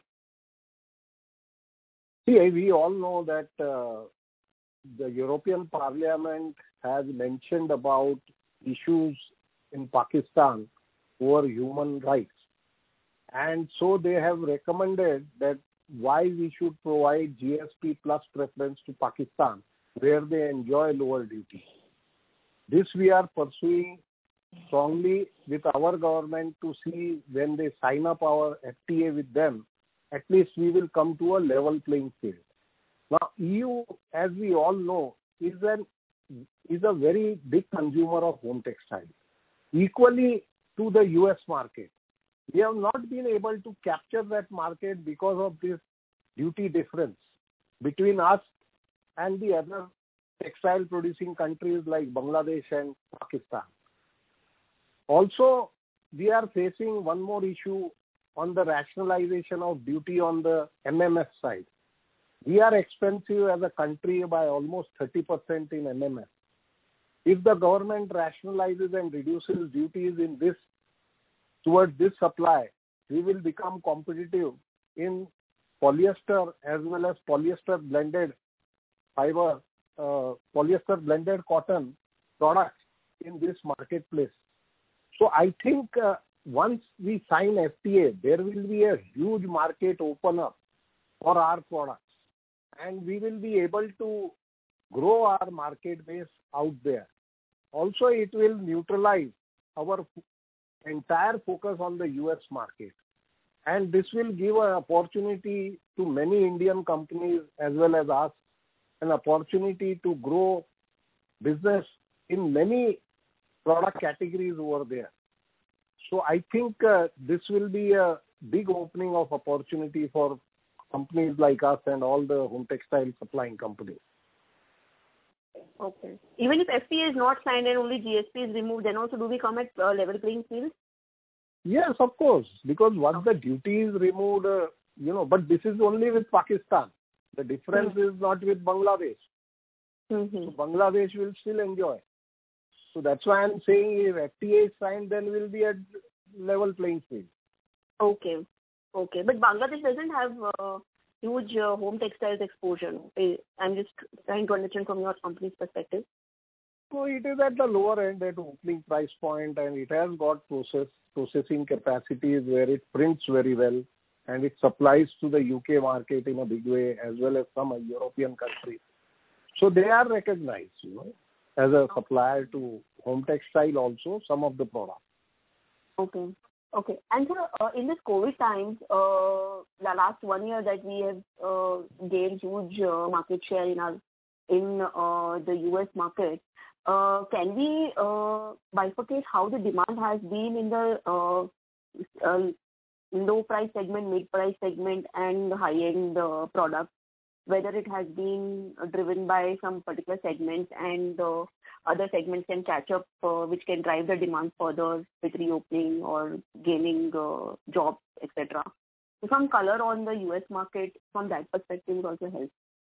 See, we all know that uh, the European Parliament has mentioned about issues in Pakistan over human rights. And so they have recommended that why we should provide G S P plus preference to Pakistan, where they enjoy lower duty. This we are pursuing strongly with our government to see when they sign up our F T A with them, at least we will come to a level playing field. Now, E U, as we all know, is an is a very big consumer of home textiles, equally to the U S market. We have not been able to capture that market because of this duty difference between us and the other textile producing countries like Bangladesh and Pakistan. Also, we are facing one more issue on the rationalization of duty on the M M S side. We are expensive as a country by almost thirty percent in M M S. If the government rationalizes and reduces duties in this towards this supply, we will become competitive in polyester as well as polyester blended fiber, uh, polyester blended cotton products in this marketplace. So I think uh, once we sign F T A, there will be a huge market open up for our products, and we will be able to grow our market base out there. Also, it will neutralize our entire focus on the U S market. And this will give an opportunity to many Indian companies as well as us, an opportunity to grow business in many product categories over there. So I think uh, this will be a big opening of opportunity for companies like us and all the home textile supplying companies. Okay. Even if F T A is not signed and only G S P is removed, then also do we come at uh, level playing field? Yes, of course, because once the duty is removed, uh, you know, but this is only with Pakistan. The difference mm-hmm. is not with Bangladesh. Mm-hmm. So Bangladesh will still enjoy. So that's why I'm saying if F T A is signed, then we'll be at level playing field. Okay. Okay. But Bangladesh doesn't have uh, huge uh, home textiles exposure. I'm just trying to understand from your company's perspective. So it is at the lower end at opening price point, and it has got process processing capacities where it prints very well and it supplies to the U K market in a big way as well as some European countries. So they are recognized, you know, as a supplier to home textile also, some of the products. Okay. Okay. And sir, uh, in this COVID times, uh, the last one year that we have uh, gained huge uh, market share in our in uh, the U S market, uh, can we uh, bifurcate how the demand has been in the uh, uh, low price segment, mid price segment, and high end uh, products? Whether it has been driven by some particular segments and uh, other segments can catch up, uh, which can drive the demand further with reopening or gaining uh, jobs, et cetera. So some color on the U S market from that perspective would also help.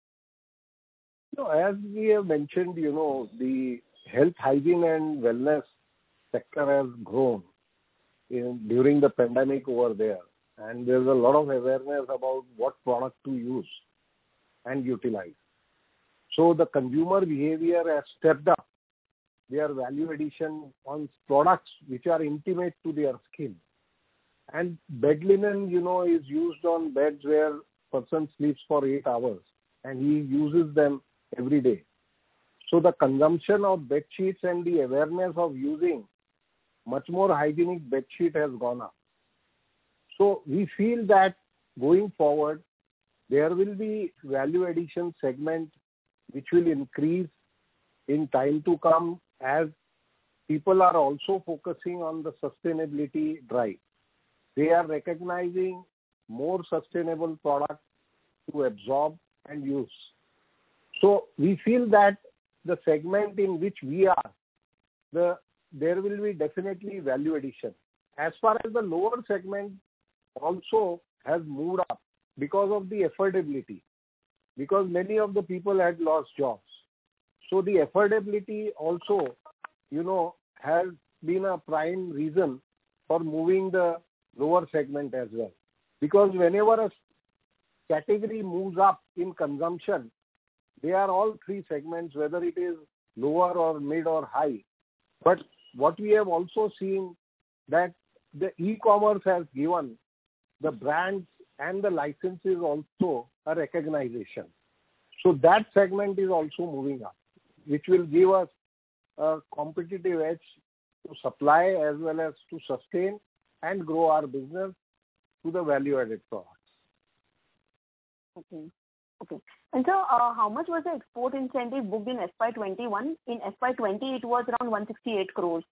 So as we have mentioned, you know, the health, hygiene and wellness sector has grown in, during the pandemic over there. And there's a lot of awareness about what product to use and utilize. So the consumer behavior has stepped up their value addition on products which are intimate to their skin. And bed linen, you know, is used on beds where person sleeps for eight hours and he uses them every day. So the consumption of bed sheets and the awareness of using much more hygienic bed sheet has gone up. So we feel that going forward, there will be value addition segment which will increase in time to come as people are also focusing on the sustainability drive. They are recognizing more sustainable products to absorb and use. So we feel that the segment in which we are, the there will be definitely value addition. As far as the lower segment also has moved up because of the affordability, because many of the people had lost jobs. So the affordability also, you know, has been a prime reason for moving the lower segment as well. Because whenever a category moves up in consumption, they are all three segments, whether it is lower or mid or high. But what we have also seen that the e-commerce has given the brands and the licenses also a recognition. So that segment is also moving up, which will give us a competitive edge to supply as well as to sustain and grow our business to the value-added products. Okay. Okay. And so, uh, how much was the export incentive booked in F Y twenty-one? In F Y twenty, it was around one hundred sixty-eight crores.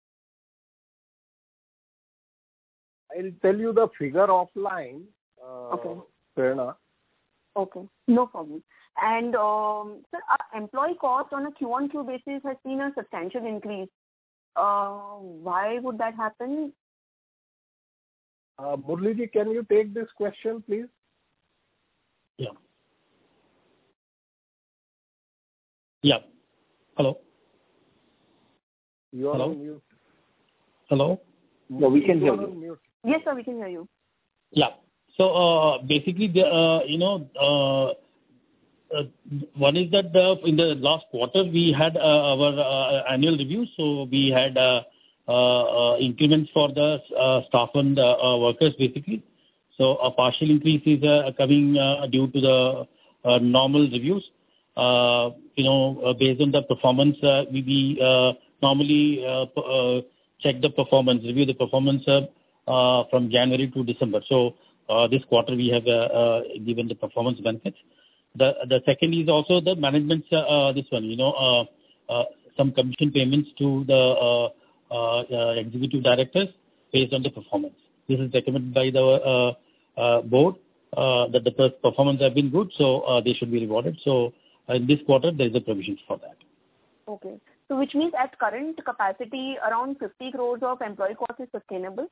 I'll tell you the figure offline, uh, okay. Prerna. Okay, no problem. And um, sir, our employee cost on a Q on Q basis has seen a substantial increase. Uh, why would that happen? Uh, Murliji, can you take this question, please? Yeah. Yeah. Hello. You are Hello? on mute. Hello. No, we can you hear are you. on mute. Yes, sir, we can hear you. Yeah. So uh, basically, the, uh, you know, uh, uh, one is that the, in the last quarter we had uh, our uh, annual review, so we had uh, uh, uh, increments for the uh, staff and uh, uh, workers basically. So a partial increase is uh, coming uh, due to the uh, normal reviews. Uh, you know, uh, based on the performance, uh, we, we uh, normally uh, p- uh, check the performance, review the performance uh, uh, from January to December. So uh, this quarter we have uh, uh, given the performance benefits. The the second is also the management, uh, uh, this one, you know, uh, uh, some commission payments to the uh, uh, uh, executive directors based on the performance. This is recommended by the uh, uh, board uh, that the performance have been good, so uh, they should be rewarded. So uh, in this quarter, there is a provision for that. Okay. So which means at current capacity, around fifty crores of employee cost is sustainable?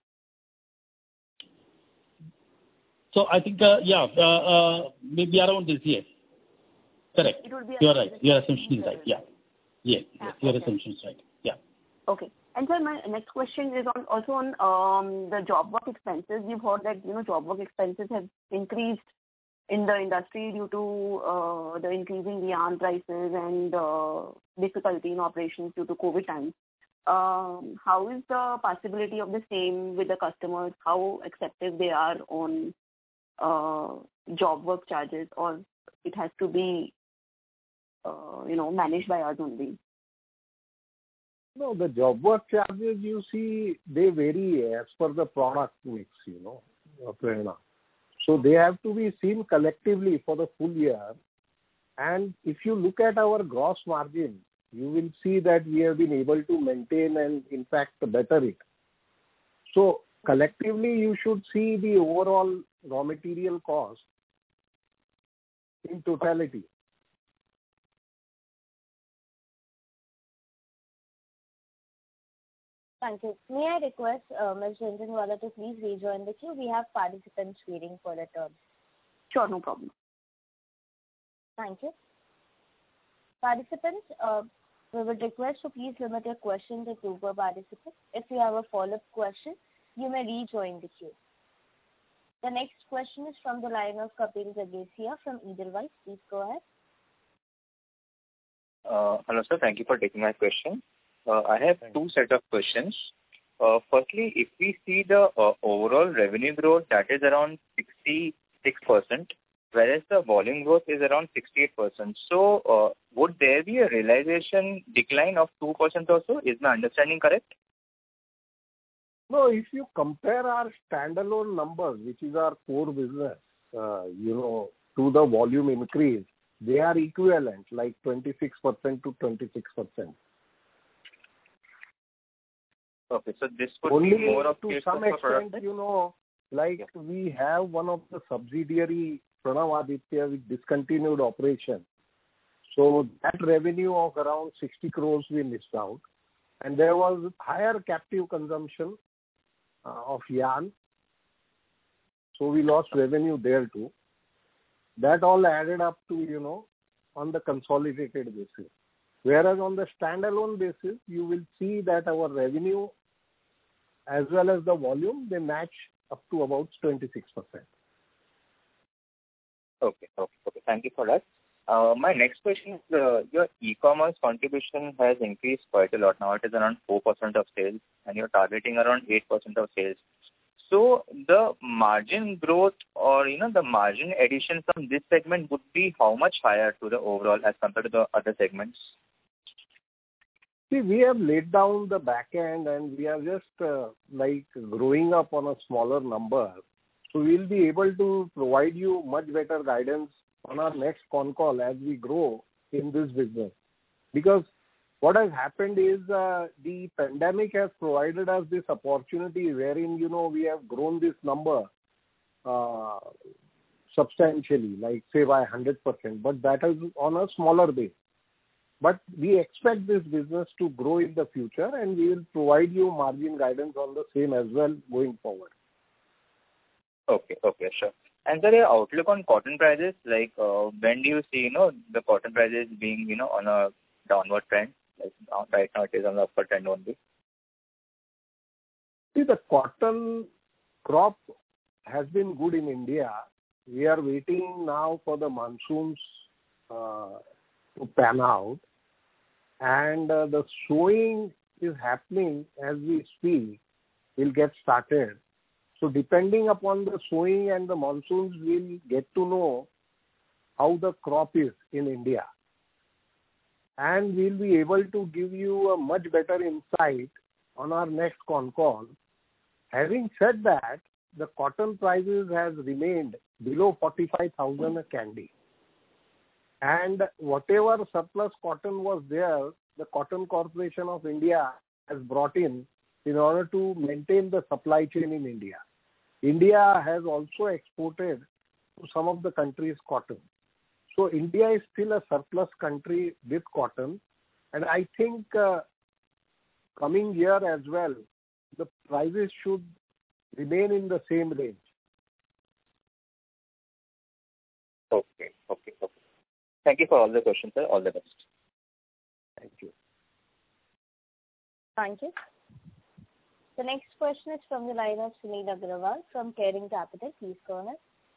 So I think, uh, yeah, uh, uh, maybe around this, yes. Correct. It would be you are right. Your assumption is right. Yeah. Yes, yes. Your okay. assumption is right. Yeah. Okay. And sir, my next question is on also on um, the job work expenses. We've heard that, you know, job work expenses have increased in the industry due to uh, the increasing yarn prices and uh, difficulty in operations due to COVID times. Um, how is the possibility of the same with the customers? How acceptive they are on uh, job work charges, or it has to be, uh, you know, managed by us only? No, the job work charges, you see, they vary as per the product mix, you know, Prerna. So they have to be seen collectively for the full year. And if you look at our gross margin, you will see that we have been able to maintain and, in fact, better it. So collectively, you should see the overall raw material cost in totality. Thank you. May I request uh, Miz Jhanjhanwala to please rejoin the queue? We have participants waiting for their turn. Sure, no problem. Thank you. Participants, uh, we would request to please limit your question to two per participant. If you have a follow-up question, you may rejoin the queue. The next question is from the line of Kapil Jagasia from Edelweiss. Please go ahead. Uh, hello, sir. Thank you for taking my question. Uh, I have two set of questions. Uh, firstly, if we see the uh, overall revenue growth, that is around sixty-six percent, whereas the volume growth is around sixty-eight percent. So, uh, would there be a realization decline of two percent or so? Is my understanding correct? No, if you compare our standalone numbers, which is our core business, uh, you know, to the volume increase, they are equivalent, like twenty-six percent to twenty-six percent. Okay, so this would Only be more of to some extent, you know, like yeah. we have one of the subsidiary, Pranav Aditya, with discontinued operation. So that revenue of around sixty crores we missed out. And there was higher captive consumption uh, of yarn. So we lost revenue there too. That all added up to, you know, on the consolidated basis. Whereas on the standalone basis, you will see that our revenue as well as the volume, they match up to about twenty-six percent. Okay, okay, okay. Thank you for that. Uh, my next question is, uh, your e-commerce contribution has increased quite a lot. Now it is around four percent of sales, and you're targeting around eight percent of sales. So the margin growth, or, you know, the margin addition from this segment would be how much higher to the overall as compared to the other segments? See, we have laid down the back end and we are just uh, like growing up on a smaller number. So we'll be able to provide you much better guidance on our next con call as we grow in this business. Because what has happened is uh, the pandemic has provided us this opportunity wherein, you know, we have grown this number uh, substantially, like say by one hundred percent, but that is on a smaller base. But we expect this business to grow in the future, and we will provide you margin guidance on the same as well going forward. Okay, okay, sure. And sir, your outlook on cotton prices, like uh, when do you see, you know, the cotton prices being, you know, on a downward trend? Like now, right now it is on the upper trend only. See, the cotton crop has been good in India. We are waiting now for the monsoons uh, to pan out. And uh, the sowing is happening as we speak, will get started. So depending upon the sowing and the monsoons, we'll get to know how the crop is in India. And we'll be able to give you a much better insight on our next con call. Having said that, the cotton prices has remained below forty-five thousand a candy. And whatever surplus cotton was there, the Cotton Corporation of India has brought in in order to maintain the supply chain in India. India has also exported to some of the countries cotton. So India is still a surplus country with cotton. And I think uh, coming year as well, the prices should remain in the same range. Okay, okay, okay. Thank you for all the questions, sir. All the best. Thank you. Thank you. The next question is from the line of Sunil Agrawal from Caring Capital. Please go ahead.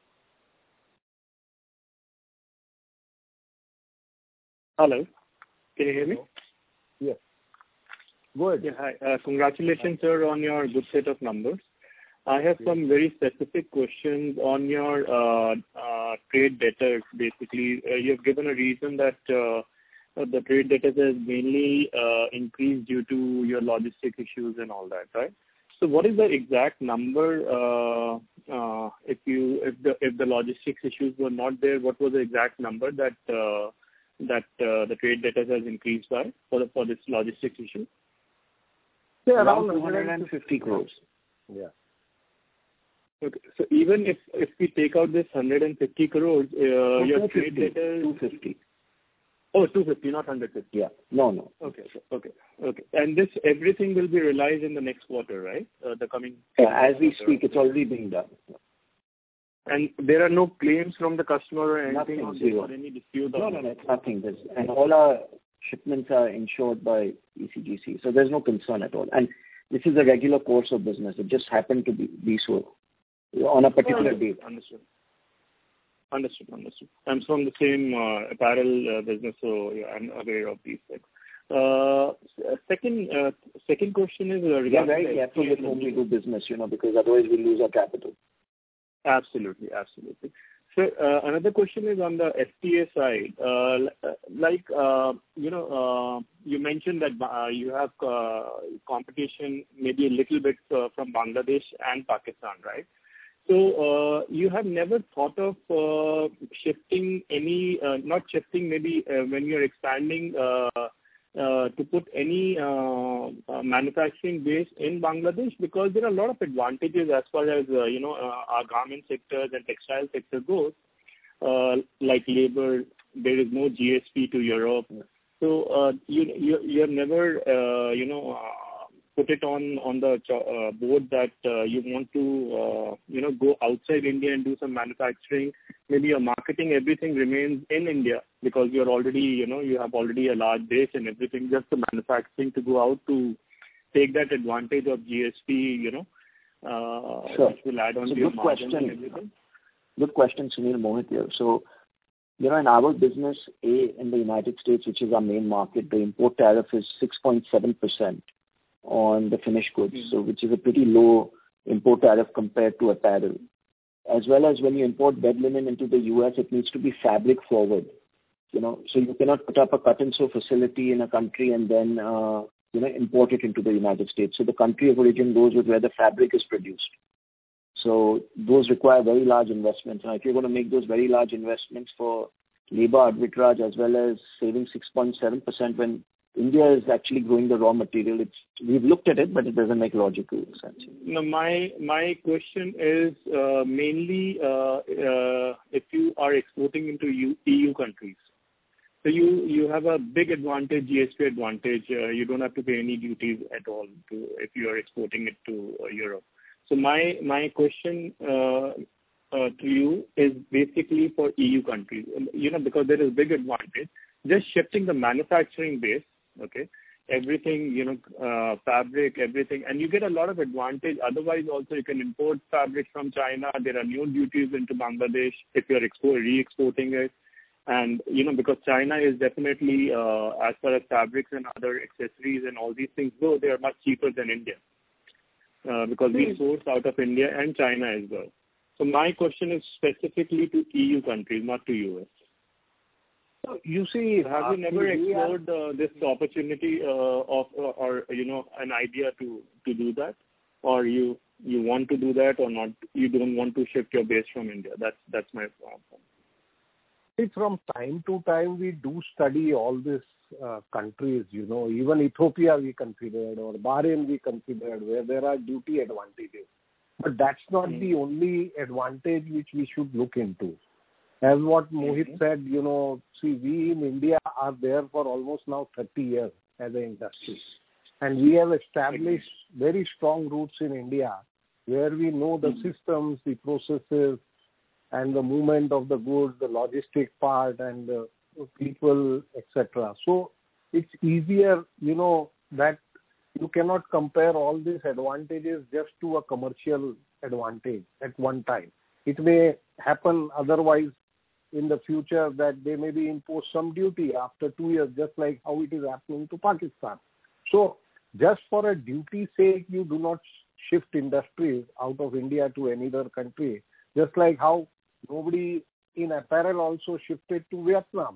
Hello. Can you hear me? Yes. Go ahead. Yeah, hi. Uh, congratulations, sir, on your good set of numbers. I have some very specific questions on your uh, uh, trade debtors. Basically, uh, you have given a reason that uh, the trade debtors has mainly uh, increased due to your logistic issues and all that, right? So, what is the exact number? Uh, uh, if you if the if the logistics issues were not there, what was the exact number that uh, that uh, the trade debtors has increased by for the, for this logistics issue? Yeah, around two hundred fifty crores. Yeah. Okay. So even if if we take out this one hundred fifty crores, uh, no, your trade debtors two fifty. Oh, two fifty, not one hundred fifty. Yeah. No, no. Okay. Okay. Okay. And this everything will be realized in the next quarter, right? Uh, the coming. Yeah, as we speak, it's already being done. And there are no claims from the customer or anything Nothing, on zero. or any dispute? No, no, no, it's nothing. There's, and all our shipments are insured by E C G C, so there's no concern at all. And this is a regular course of business. It just happened to be, be so on a particular oh, date. Understood. Understood. Understood. I'm from the same uh, apparel uh, business, so yeah, I'm aware of these things. Uh, second, uh, second question is uh, we are very careful with whom we do business, you know, because otherwise we lose our capital. Absolutely, absolutely. So uh, another question is on the F T A side. Uh, like uh, you know, uh, you mentioned that uh, you have uh, competition maybe a little bit uh, from Bangladesh and Pakistan, right? So uh, you have never thought of uh, shifting any, uh, not shifting maybe uh, when you're expanding uh, uh, to put any uh, uh, manufacturing base in Bangladesh, because there are a lot of advantages as far as uh, you know uh, our garment sectors and textile sector goes, uh, like labor. There is no G S P to Europe, so uh, you you you have never uh, you know. Uh, put it on on the uh, board that uh, you want to uh, you know go outside India and do some manufacturing. Maybe your marketing, everything remains in India because you're already you know you have already a large base and everything. Just the manufacturing to go out to take that advantage of G S P, you know, uh, sure. which will add on so to your good margin question. and everything. Good question, Sunil Mohit here. So, you know, in our business, A, in the United States, which is our main market, the import tariff is six point seven percent. On the finished goods, mm-hmm. so which is a pretty low import tariff compared to apparel. As well as when you import bed linen into the U S, it needs to be fabric forward. You know, so you cannot put up a cut and sew facility in a country and then uh, you know import it into the United States. So the country of origin goes with where the fabric is produced. So those require very large investments. And if you're going to make those very large investments for labor arbitrage as well as saving six point seven percent when India is actually growing the raw material. It's, we've looked at it, but it doesn't make logical sense. No, my my question is uh, mainly uh, uh, if you are exporting into E U countries. So you, you have a big advantage, G S P advantage. Uh, you don't have to pay any duties at all to if you are exporting it to uh, Europe. So my my question uh, uh, to you is basically for E U countries. You know, because there is big advantage. Just shifting the manufacturing base. Okay, everything, you know, uh, fabric, everything, and you get a lot of advantage. Otherwise, also you can import fabric from China. There are new duties into Bangladesh if you're export, re-exporting it. And, you know, because China is definitely, uh, as far as fabrics and other accessories and all these things go, they are much cheaper than India. Uh, because we source out of India and China as well. So my question is specifically to E U countries, not to U S. So you see, have you never explored uh, this opportunity uh, of uh, or you know an idea to, to do that, or you you want to do that or not? You don't want to shift your base from India. That's that's my problem. From time to time, we do study all these uh, countries. You know, even Ethiopia we considered, or Bahrain we considered, where there are duty advantages. But that's not mm-hmm. the only advantage which we should look into. As what Mohit mm-hmm. said, you know, see, we in India are there for almost now thirty years as an industry. And we have established very strong roots in India where we know the mm-hmm. systems, the processes, and the movement of the goods, the logistic part, and the people, et cetera. So it's easier, you know, that you cannot compare all these advantages just to a commercial advantage at one time. It may happen otherwise in the future that they may be imposed some duty after two years, just like how it is happening to Pakistan. So just for a duty sake, you do not shift industries out of India to any other country, just like how nobody in apparel also shifted to Vietnam.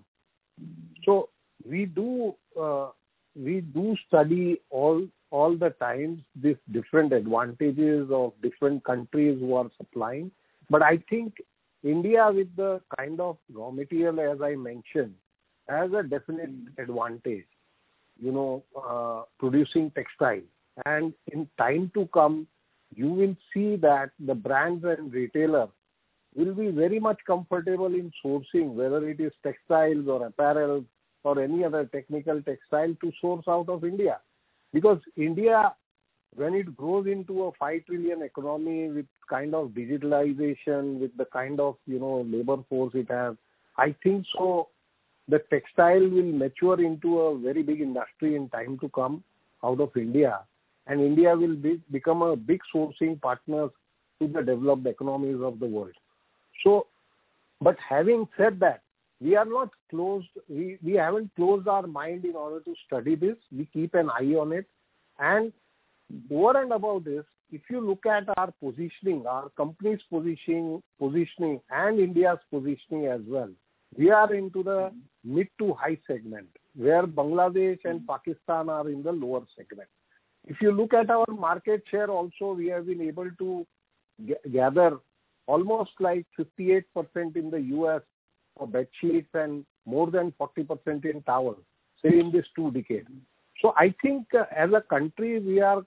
So we do uh, we do study all all the times these different advantages of different countries who are supplying. But I think India, with the kind of raw material, as I mentioned, has a definite advantage, you know, uh, producing textile. And in time to come, you will see that the brands and retailers will be very much comfortable in sourcing, whether it is textiles or apparel or any other technical textile, to source out of India. Because India, when it grows into a five trillion economy with kind of digitalization, with the kind of, you know, labor force it has, I think so the textile will mature into a very big industry in time to come out of India. And India will be, become a big sourcing partner to the developed economies of the world. So, but having said that, we are not closed, we, we haven't closed our mind in order to study this. We keep an eye on it. And over and above this, if you look at our positioning, our company's positioning, positioning and India's positioning as well, we are into the mid to high segment, where Bangladesh and Pakistan are in the lower segment. If you look at our market share also, we have been able to g- gather almost like fifty-eight percent in the U S for bed sheets and more than forty percent in towels, say in this two decades. So I think uh, as a country, we are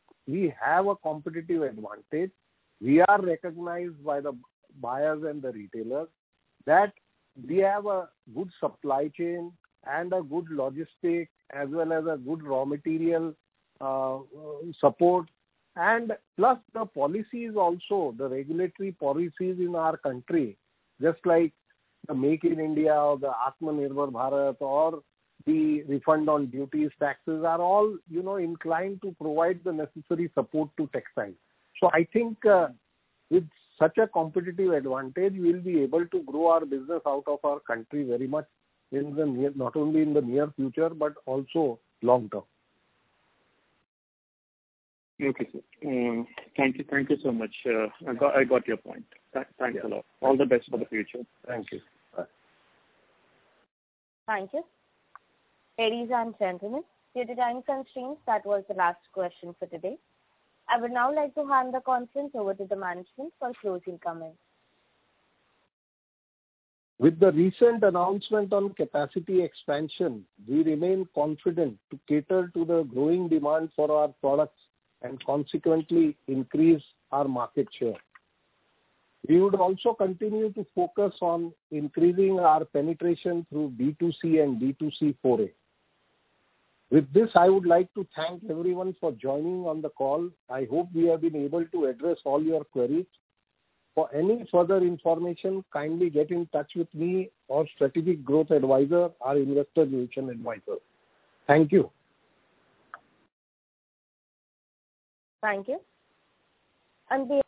we have a competitive advantage. We are recognized by the buyers and the retailers that we have a good supply chain and a good logistic as well as a good raw material uh, support, and plus the policies also, the regulatory policies in our country, just like the Make in India or the Atmanirbhar Bharat or the refund on duties, taxes are all, you know, inclined to provide the necessary support to textiles. So I think uh, with such a competitive advantage, we will be able to grow our business out of our country very much in the near, not only in the near future, but also long term. Okay, sir. Um, thank you. Thank you so much. Uh, I, got, I got your point. Th- thanks yeah. a lot. All the best for the future. Thank you. Bye. Thank you. Ladies and gentlemen, due to time constraints, that was the last question for today. I would now like to hand the conference over to the management for closing comments. With the recent announcement on capacity expansion, we remain confident to cater to the growing demand for our products and consequently increase our market share. We would also continue to focus on increasing our penetration through B two C and D two C foray. With this, I would like to thank everyone for joining on the call. I hope we have been able to address all your queries. For any further information, kindly get in touch with me or Strategic Growth Advisor, our Investor Relations Advisor. Thank you. Thank you. On behalf